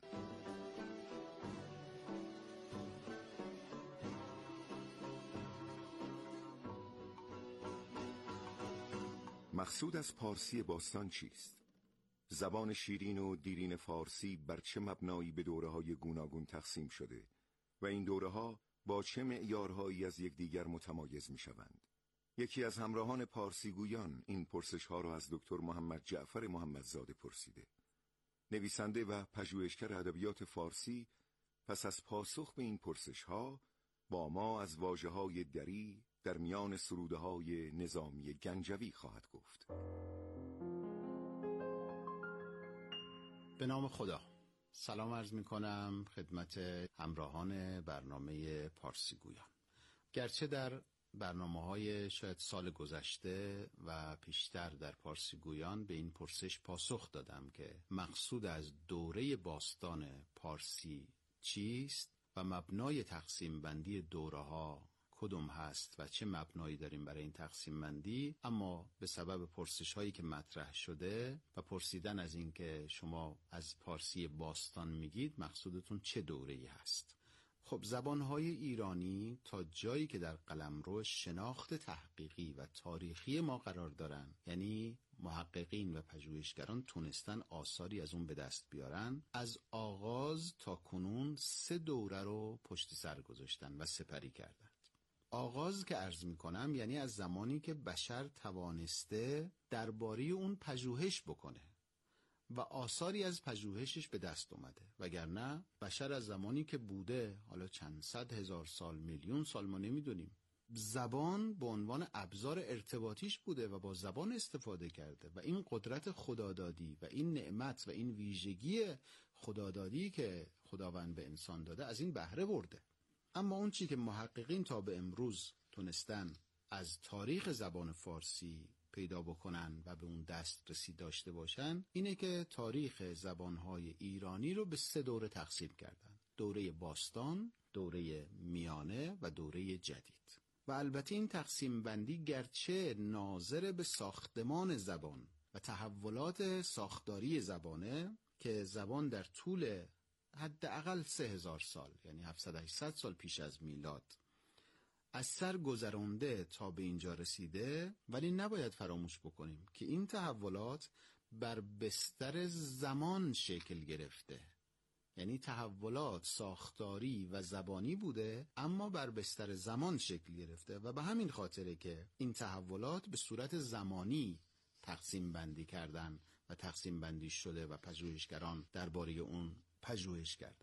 مقصود از پارسی باستان چیست؟ زبان شیرین و دیرین فارسی بر چه مبنایی به دوره‌های گوناگون تقسیم شده و این دوره‌ها با چه معیارهایی از یکدیگر متمایز می‌شوند؟ یکی از همراهان پارسی گویان این پرسش‌ها را از دکتر محمد جعفر محمدزاده پرسیده. نویسنده و پژوهشگر ادبیات فارسی پس از پاسخ به این پرسش‌ها با ما از واژه‌های دری در میان سروده‌های نظامی گنجوی خواهد گفت. به نام خدا. سلام عرض می کنم خدمت همراهان برنامه پارسی گویان. گرچه در برنامه‌های شاید سال گذشته و پیشتر در پارسی گویان به این پرسش پاسخ دادم که مقصود از دوره باستان پارسی چیست و مبنای تقسیم بندی دوره‌ها کدوم هست و چه مبنایی داریم برای این تقسیم بندی، اما به سبب پرسش هایی که مطرح شده و پرسیدن از این که شما از پارسی باستان میگید مقصودتون چه دوره‌ای هست. خب زبانهای ایرانی تا جایی که در قلمرو شناخت تحقیقی و تاریخی ما قرار دارن، یعنی محققین و پژوهشگران تونستن آثاری از اون به دست بیارن، از آغاز تا کنون سه دوره رو پشت سر گذاشتن و سپری کردن. آغاز که عرض می کنم یعنی از زمانی که بشر توانسته درباره اون پژوهش بکنه و آثاری از پژوهشش به دست اومده، وگرنه بشر از زمانی که بوده، حالا چند صد هزار سال، میلیون سال، ما نمیدونیم، زبان به عنوان ابزار ارتباطیش بوده و با زبان استفاده کرده و این قدرت خدادادی و این نعمت و این ویژگی خدادادی که خداوند به انسان داده از این بهره برده. اما اون چی که محققین تا به امروز تونستن از تاریخ زبان فارسی پیدا بکنن و به اون دسترسی داشته باشن اینه که تاریخ زبانهای ایرانی رو به سه دوره تقسیم کردن: دوره باستان، دوره میانه و دوره جدید. و البته این تقسیم بندی گرچه ناظر به ساختمان زبان و تحولات ساختاری زبانه که زبان در طول حداقل سه هزار سال، یعنی هفتصد هشتصد سال پیش از میلاد از سر گذرانده تا به اینجا رسیده، ولی نباید فراموش بکنیم که این تحولات بر بستر زمان شکل گرفته. یعنی تحولات ساختاری و زبانی بوده اما بر بستر زمان شکل گرفته و به همین خاطره که این تحولات به صورت زمانی تقسیم بندی کردن و تقسیم بندی شده و پژوهشگران درباره اون پژوهش کردن.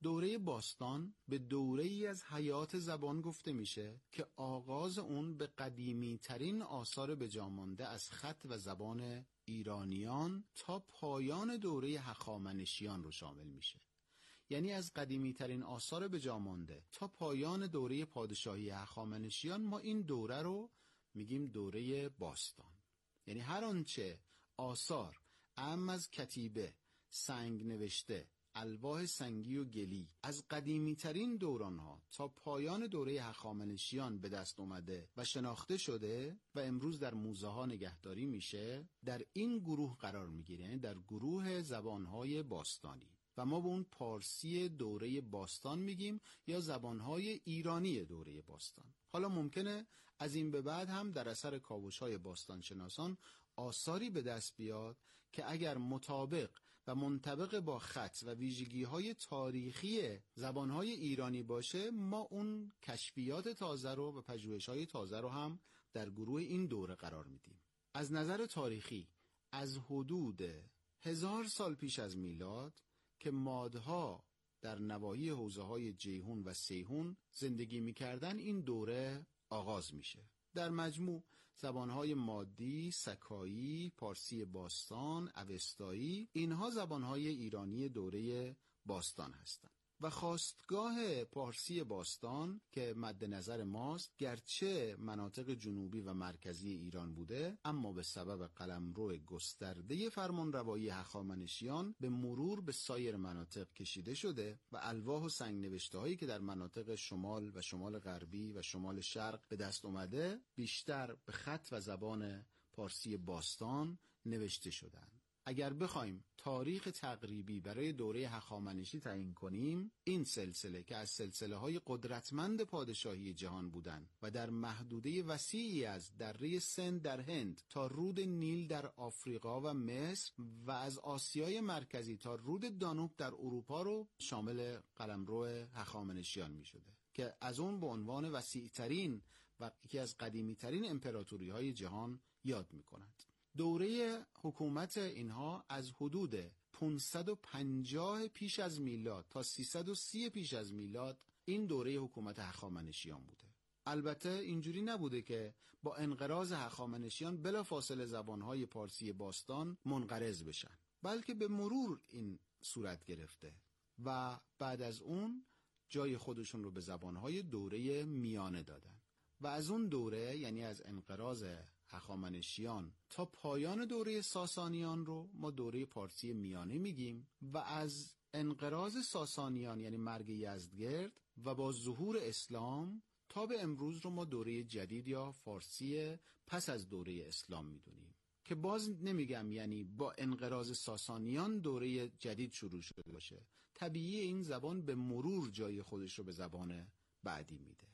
دوره باستان به دوره‌ای از حیات زبان گفته میشه که آغاز اون به قدیمی ترین آثار بجامانده از خط و زبان ایرانیان تا پایان دوره هخامنشیان رو شامل میشه. یعنی از قدیمی ترین آثار بجامانده تا پایان دوره پادشاهی هخامنشیان ما این دوره رو میگیم دوره باستان. یعنی هر آنچه آثار اعم از کتیبه، سنگ نوشته، الواح سنگی و گلی از قدیمی ترین دورانها تا پایان دوره هخامنشیان به دست اومده و شناخته شده و امروز در موزه ها نگهداری میشه، در این گروه قرار میگیره، یعنی در گروه زبانهای باستانی. و ما به اون پارسی دوره باستان میگیم یا زبانهای ایرانی دوره باستان. حالا ممکنه از این به بعد هم در اثر کاوش‌های باستانشناسان آثاری به دست بیاد که اگر مطابق و منطبق با خط و ویژگی‌های تاریخی زبان‌های ایرانی باشه، ما اون کشفیات تازه رو و پژوهش‌های تازه رو هم در گروه این دوره قرار میدیم. از نظر تاریخی از حدود هزار سال پیش از میلاد که مادها در نواحی حوزه‌های جیهون و سیهون زندگی می‌کردن این دوره آغاز میشه. در مجموع زبانهای مادی، سکایی، پارسی باستان، اوستایی، اینها زبانهای ایرانی دوره باستان هستند. و خاستگاه پارسی باستان که مد نظر ماست، گرچه مناطق جنوبی و مرکزی ایران بوده، اما به سبب قلمرو گسترده فرمانروایی هخامنشیان به مرور به سایر مناطق کشیده شده و الواح و سنگ نوشته هایی که در مناطق شمال و شمال غربی و شمال شرق به دست اومده بیشتر به خط و زبان پارسی باستان نوشته شدند. اگر بخوایم تاریخ تقریبی برای دوره هخامنشی تعیین کنیم، این سلسله که از سلسله های قدرتمند پادشاهی جهان بودند و در محدوده وسیعی از دره سند در هند تا رود نیل در آفریقا و مصر و از آسیای مرکزی تا رود دانوب در اروپا رو شامل قلمرو هخامنشیان می شده که از اون به عنوان وسیع‌ترین و یکی از قدیمی‌ترین امپراتوری های جهان یاد می کند. دوره حکومت اینها از حدود پانصد و پنجاه پیش از میلاد تا سیصد و سی پیش از میلاد این دوره حکومت هخامنشیان بوده. البته اینجوری نبوده که با انقراض هخامنشیان بلافاصله زبانهای پارسی باستان منقرض بشن، بلکه به مرور این صورت گرفته و بعد از اون جای خودشون رو به زبانهای دوره میانه دادن. و از اون دوره، یعنی از انقراض هخامنشیان تا پایان دوره ساسانیان رو ما دوره پارسی میانه میگیم و از انقراض ساسانیان یعنی مرگ یزدگرد و با ظهور اسلام تا به امروز رو ما دوره جدید یا فارسی پس از دوره اسلام میدونیم که باز نمیگم یعنی با انقراض ساسانیان دوره جدید شروع شده باشه. طبیعی این زبان به مرور جای خودش رو به زبان بعدی میده.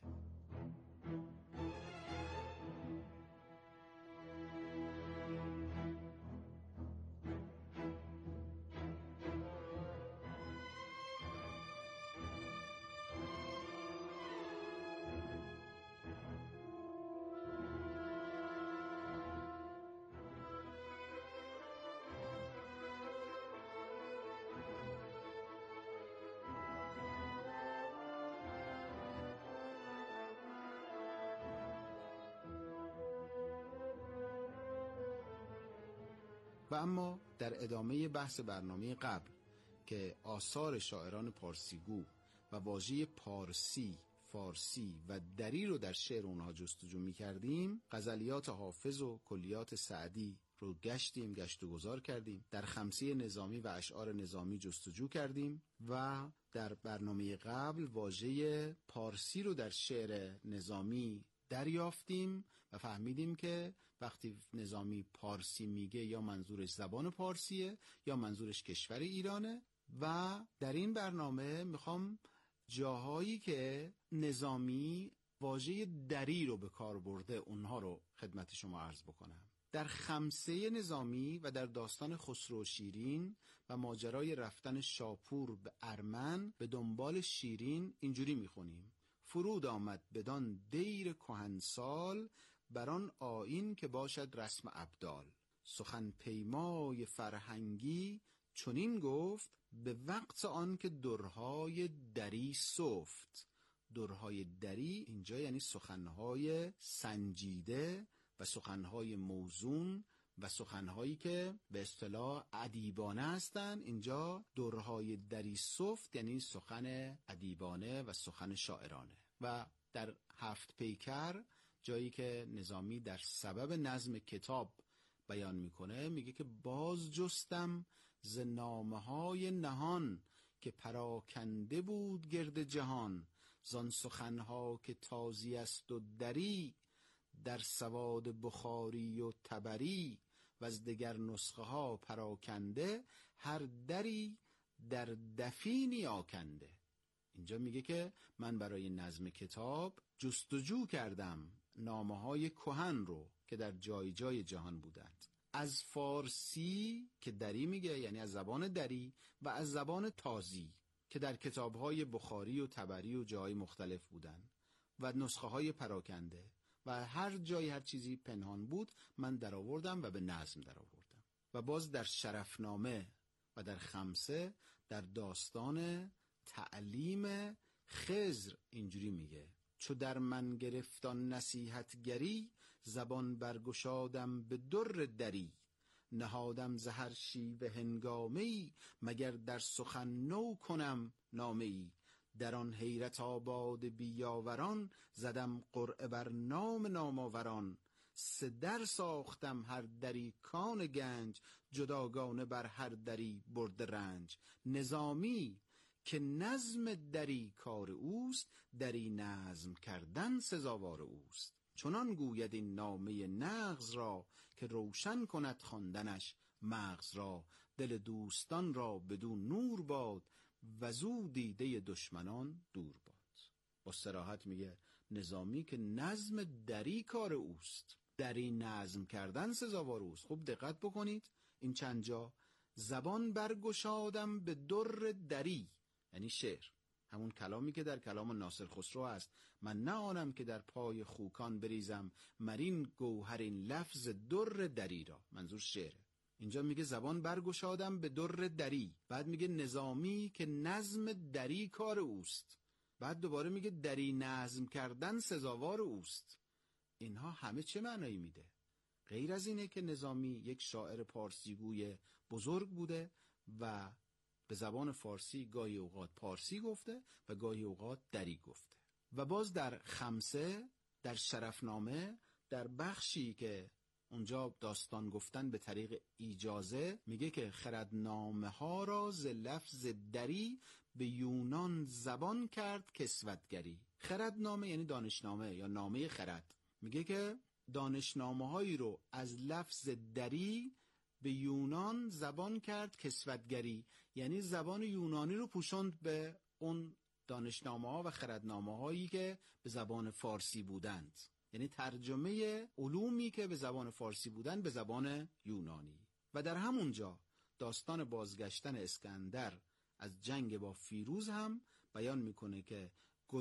و اما در ادامه بحث برنامه قبل که آثار شاعران پارسیگو و واژه پارسی، فارسی و دری رو در شعر اونها جستجو می کردیم، غزلیات حافظ و کلیات سعدی رو گشتیم، گشت و گذار کردیم، در خمسه نظامی و اشعار نظامی جستجو کردیم و در برنامه قبل واژه پارسی رو در شعر نظامی دریافتیم و فهمیدیم که وقتی نظامی پارسی میگه یا منظورش زبان پارسیه یا منظورش کشور ایرانه. و در این برنامه میخوام جاهایی که نظامی واژه دری رو به کار برده اونها رو خدمت شما عرض بکنم. در خمسه نظامی و در داستان خسرو و شیرین و ماجرای رفتن شاپور به ارمن به دنبال شیرین اینجوری میخونیم: فرود آمد بدان دیر کهنسال، بران آیین که باشد رسم ابدال. سخن پیمای فرهنگی چنین گفت به وقت آن که درهای دری سفت. درهای دری اینجا یعنی سخنهای سنجیده و سخنهای موزون و سخنهایی که به اصطلاح ادیبانه هستند. اینجا درهای دری سفت یعنی سخن ادیبانه و سخن شاعرانه. و در هفت پیکر جایی که نظامی در سبب نظم کتاب بیان میکنه میگه که باز جستم ز نامه‌های نهان که پراکنده بود گرد جهان. زان سخنها که تازی است و دری در سواد بخاری و طبری. و از دگر نسخه ها پراکنده هر دری در دفینی آکنده. اینجا میگه که من برای نظم کتاب جستجو کردم نامه های کهن رو که در جای جای جهان بودند، از فارسی که دری میگه یعنی از زبان دری و از زبان تازی که در کتاب‌های بخاری و طبری و جای مختلف بودند و نسخه های پراکنده و هر جای هر چیزی پنهان بود من در آوردم و به نظم در آوردم. و باز در شرفنامه و در خمسه در داستان تعلیم خضر اینجوری میگه چو در من گرفتان نصیحتگری زبان برگشادم به در دری. نهادم زهر شیوه هنگامه‌ای مگر در سخن نو کنم نامه‌ای. در آن حیرت آباد بیاوران زدم قرعه بر نام ناماوران. سه در ساختم هر دری کان گنج جداگانه بر هر دری برد رنج. نظامی که نظم دری کار اوست دری نظم کردن سزاوار اوست. چنان گوید این نامه نغز را که روشن کند خواندنش مغز را. دل دوستان را بدون نور باد و زو دیده دشمنان دور باد. با صراحت میگه نظامی که نظم دری کار اوست دری نظم کردن سزاوار اوست. خوب دقت بکنید این چند جا زبان برگشادم به در دری یعنی شعر، همون کلامی که در کلام ناصر خسرو هست من نه آنم که در پای خوکان بریزم مرین گوهرین لفظ در دری را، منظور شعره. اینجا میگه زبان برگشادم به در دری، بعد میگه نظامی که نظم دری کار اوست، بعد دوباره میگه دری نظم کردن سزاوار اوست. اینها همه چه معنایی میده؟ غیر از اینه که نظامی یک شاعر پارسیگوی بزرگ بوده و به زبان فارسی گاهی اوقات پارسی گفته و گاهی اوقات دری گفته. و باز در خمسه در شرفنامه در بخشی که اونجا داستان گفتن به طریق اجازه میگه که خردنامه ها را ز لفظ دری به یونان زبان کرد کسوتگری. خردنامه یعنی دانشنامه یا نامه خرد. میگه که دانشنامه هایی رو از لفظ دری به یونان زبان کرد کسوتگری، یعنی زبان یونانی رو پوشوند به اون دانشنامه ها و خردنامه هایی که به زبان فارسی بودند، یعنی ترجمه علومی که به زبان فارسی بودند به زبان یونانی. و در همونجا داستان بازگشتن اسکندر از جنگ با فیروز هم بیان میکنه که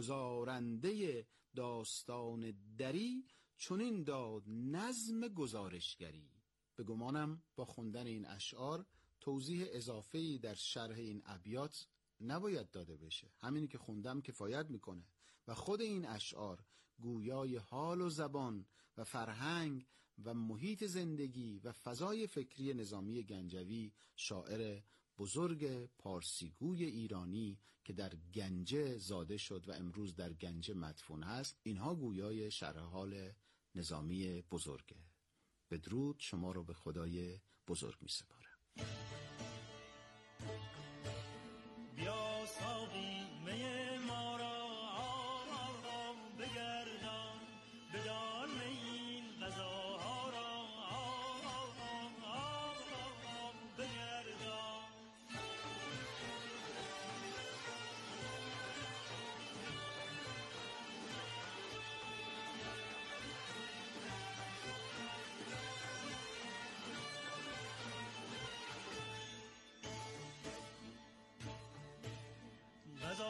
گزارنده داستان دری چنین داد نظم گزارشگری. به گمانم با خوندن این اشعار توضیح اضافه‌ای در شرح این ابیات نباید داده بشه، همینی که خوندم کفایت میکنه. و خود این اشعار گویای حال و زبان و فرهنگ و محیط زندگی و فضای فکری نظامی گنجوی، شاعر بزرگ پارسیگوی ایرانی که در گنجه زاده شد و امروز در گنجه مدفون هست، اینها گویای شرح حال نظامی بزرگه. بدرود شما رو به خدای بزرگ می سپارم. بیا ساقی می ما را آم آم بگردان بدان این غذاها را آم آم آم آم بگردان. غذا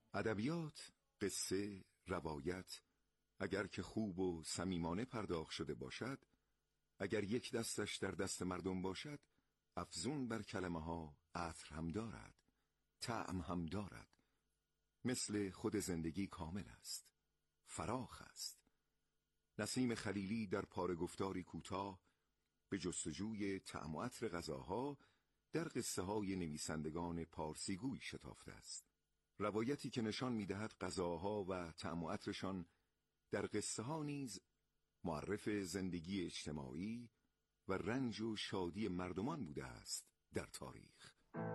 ادبیات، قصه، روایت، اگر که خوب و صمیمانه پرداخت شده باشد، اگر یک دستش در دست مردم باشد، افزون بر کلمه ها عطر هم دارد، طعم هم دارد. مثل خود زندگی کامل است، فراخ است. نسیم خلیلی در پاره گفتاری کوتاه به جستجوی طعم و عطر غذاها در قصه های نویسندگان پارسیگوی شتافته است. روایتی که نشان می‌دهد غذاها و طعم و عطرشان در قصه ها نیز معرف زندگی اجتماعی و رنج و شادی مردمان بوده است در تاریخ.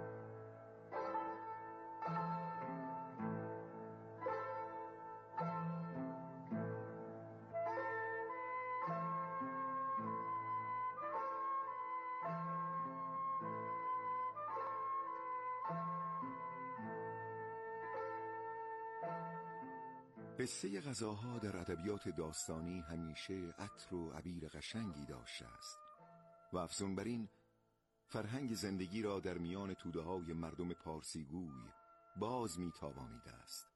قصه غذاها در ادبیات داستانی همیشه عطر و عبیر قشنگی داشته است و افزون بر این فرهنگ زندگی را در میان توده‌های مردم پارسیگوی باز می‌تابانیده است.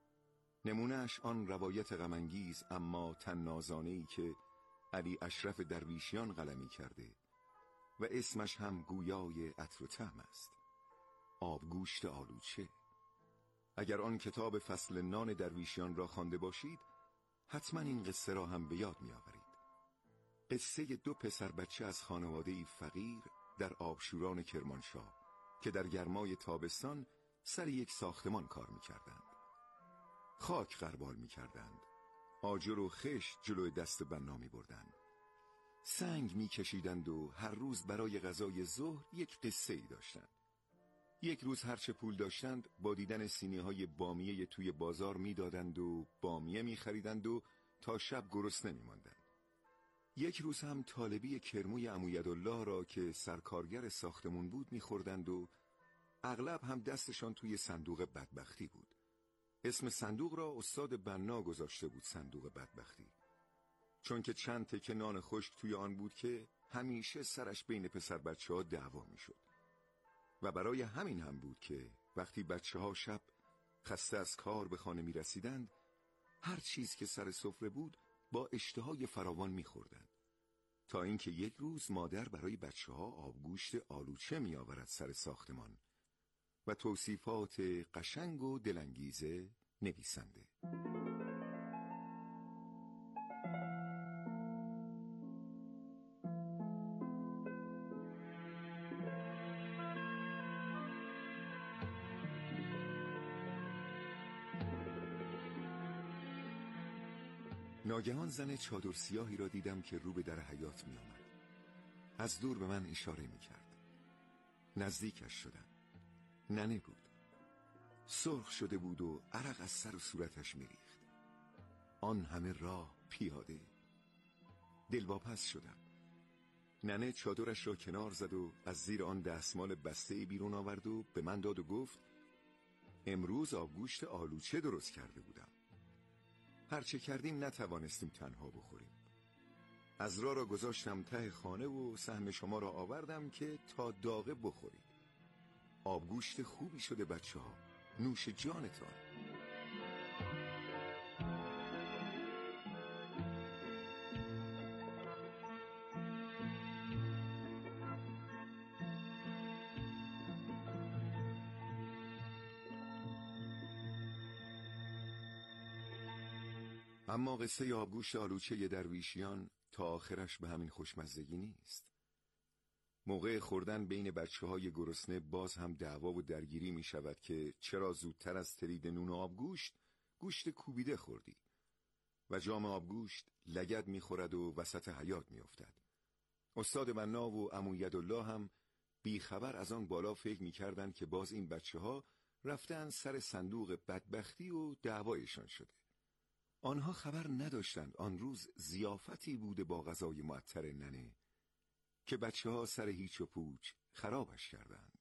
نمونه‌اش آن روایت غم‌انگیز اما طنازانه‌ای که علی اشرف درویشیان قلمی کرده و اسمش هم گویای عطر و طعم است. آبگوشت آلوچه. اگر آن کتاب فصل نان درویشیان را خوانده باشید، حتما این قصه را هم به یاد می‌آورید. قصه دو پسر بچه از خانواده‌ای فقیر در آبشوران کرمانشاه که در گرمای تابستان سر یک ساختمان کار می‌کردند. خاک غربال می‌کردند. آجر و خشت جلوی دست بنا می‌بردند. سنگ می‌کشیدند و هر روز برای غذای ظهر یک قصه‌ای داشتند. یک روز هرچه پول داشتند با دیدن سینی‌های بامیه توی بازار میدادند و بامیه میخریدند و تا شب گرسنه میماندند. یک روز هم طالبی کرموی عمویدالله را که سرکارگر ساختمون بود میخوردند و اغلب هم دستشان توی صندوق بدبختی بود. اسم صندوق را استاد بنا گذاشته بود صندوق بدبختی، چون که چند تکه نان خشک توی آن بود که همیشه سرش بین پسر بچه ها دعوا میشد. و برای همین هم بود که وقتی بچه ها شب خسته از کار به خانه می رسیدند، هر چیز که سر سفره بود با اشتهای فراوان می خوردند. تا اینکه یک روز مادر برای بچه ها آبگوشت آلوچه می آورد سر ساختمان و توصیفات قشنگ و دلانگیزه نویسنده. ناگهان زن چادر سیاهی را دیدم که رو به در حیاط می آمد. از دور به من اشاره می کرد. نزدیکش شدم. ننه بود. سرخ شده بود و عرق از سر و صورتش می ریخت. آن همه راه پیاده. دلواپس شدم. ننه چادرش را کنار زد و از زیر آن دستمال بسته بیرون آورد و به من داد و گفت امروز آبگوشت آلوچه درست کرده بودم. هرچه کردیم نتوانستیم تنها بخوریم. از راه را گذاشتم ته خانه و سهم شما را آوردم که تا داغه بخورید. آبگوشت خوبی شده بچه ها. نوش جانتان. اما قصه آبگوشت آلوچه درویشیان تا آخرش به همین خوشمزگی نیست. موقع خوردن بین بچه های گرسنه باز هم دعوا و درگیری می شود که چرا زودتر از ترید نون و آبگوشت گوشت کوبیده خوردی و جام آبگوشت لگد می خورد و وسط حیاط می افتد. استاد بنا و عمویدالله هم بیخبر از آن بالا فکر می کردن که باز این بچه ها رفتن سر صندوق بدبختی و دعوایشان شده. آنها خبر نداشتند آن روز ضیافتی بوده با غذای معطر ننه که بچه ها سر هیچ و پوچ خرابش کردند.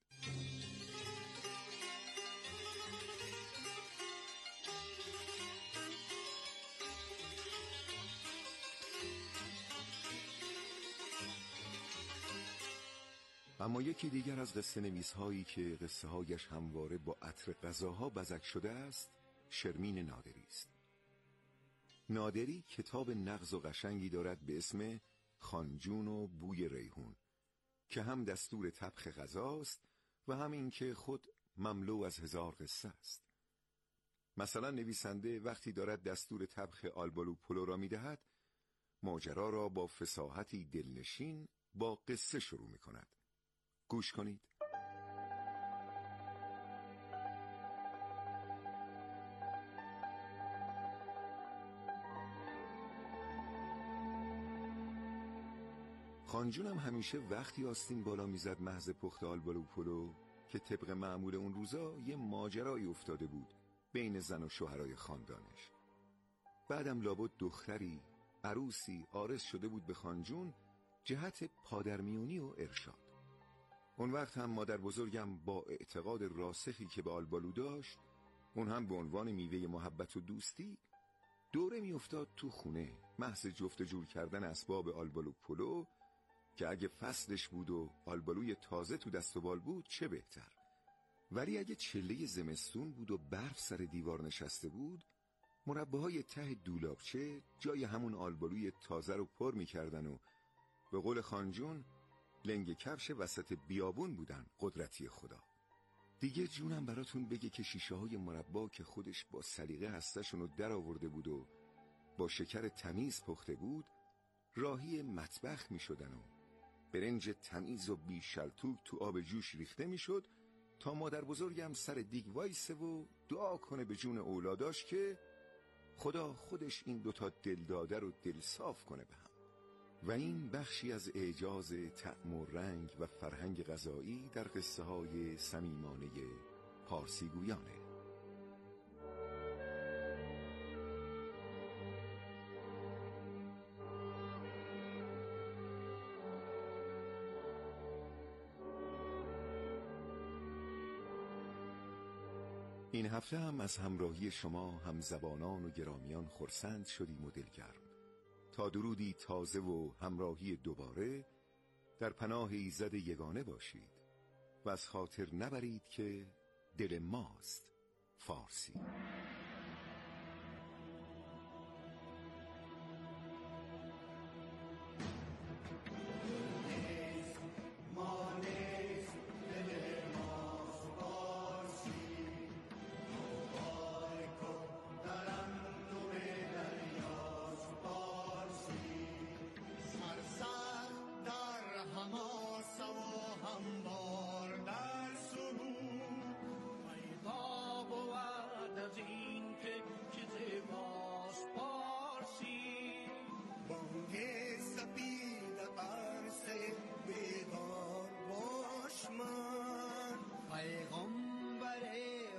اما یکی دیگر از قصه نویس هایی که قصه هایش همواره با عطر غذاها بزک شده است شرمین نادری است. نادری کتاب نغز و قشنگی دارد به اسم خانجون و بوی ریحون که هم دستور طبخ غذاست و هم این که خود مملو از هزار قصه است. مثلا نویسنده وقتی دارد دستور طبخ آلبالو پلو را می‌دهد، ماجرا را با فصاحتی دلنشین با قصه شروع می‌کند. گوش کنید. خانجونم همیشه وقتی آستین بالا میزد محض پخت آلبالو پلو که طبق معمول اون روزا یه ماجرایی افتاده بود بین زن و شوهرای خاندانش. بعدم لابد دختری عروسی عارض شده بود به خانجون جهت پادرمیونی و ارشاد. اون وقت هم مادر بزرگم با اعتقاد راسخی که به آلبالو داشت، اون هم به عنوان میوه محبت و دوستی، دوره می افتاد تو خونه محض جفت جور کردن اسباب آلبالو پلو که اگه فصلش بود و آلبالوی تازه تو دست و بال بود چه بهتر. ولی اگه چله زمستون بود و برف سر دیوار نشسته بود، مرباهای ته دولابچه جای همون آلبالوی تازه رو پر می‌کردن و به قول خانجون لنگ کفش وسط بیابون بودن. قدرتی خدا. دیگه جونم براتون بگه که شیشه های مربا که خودش با سلیقه هستشون رو در آورده بود و با شکر تمیز پخته بود، راهی مطبخ می شدن و برنج تمیز و بی شلتوک تو آب جوش ریخته می شد تا مادر بزرگم سر دیگ وایسه و دعا کنه به جون اولاداش که خدا خودش این دوتا دلداده رو دل صاف کنه به هم. و این بخشی از اعجاز طعم و رنگ و فرهنگ غذایی در قصه های صمیمانه پارسی گویانه. این هفته هم از همراهی شما همزبانان و گرامیان خرسند شدیم و دلگرم. تا درودی تازه و همراهی دوباره در پناه ایزد یگانه باشید و از خاطر نبرید که دل ماست فارسی.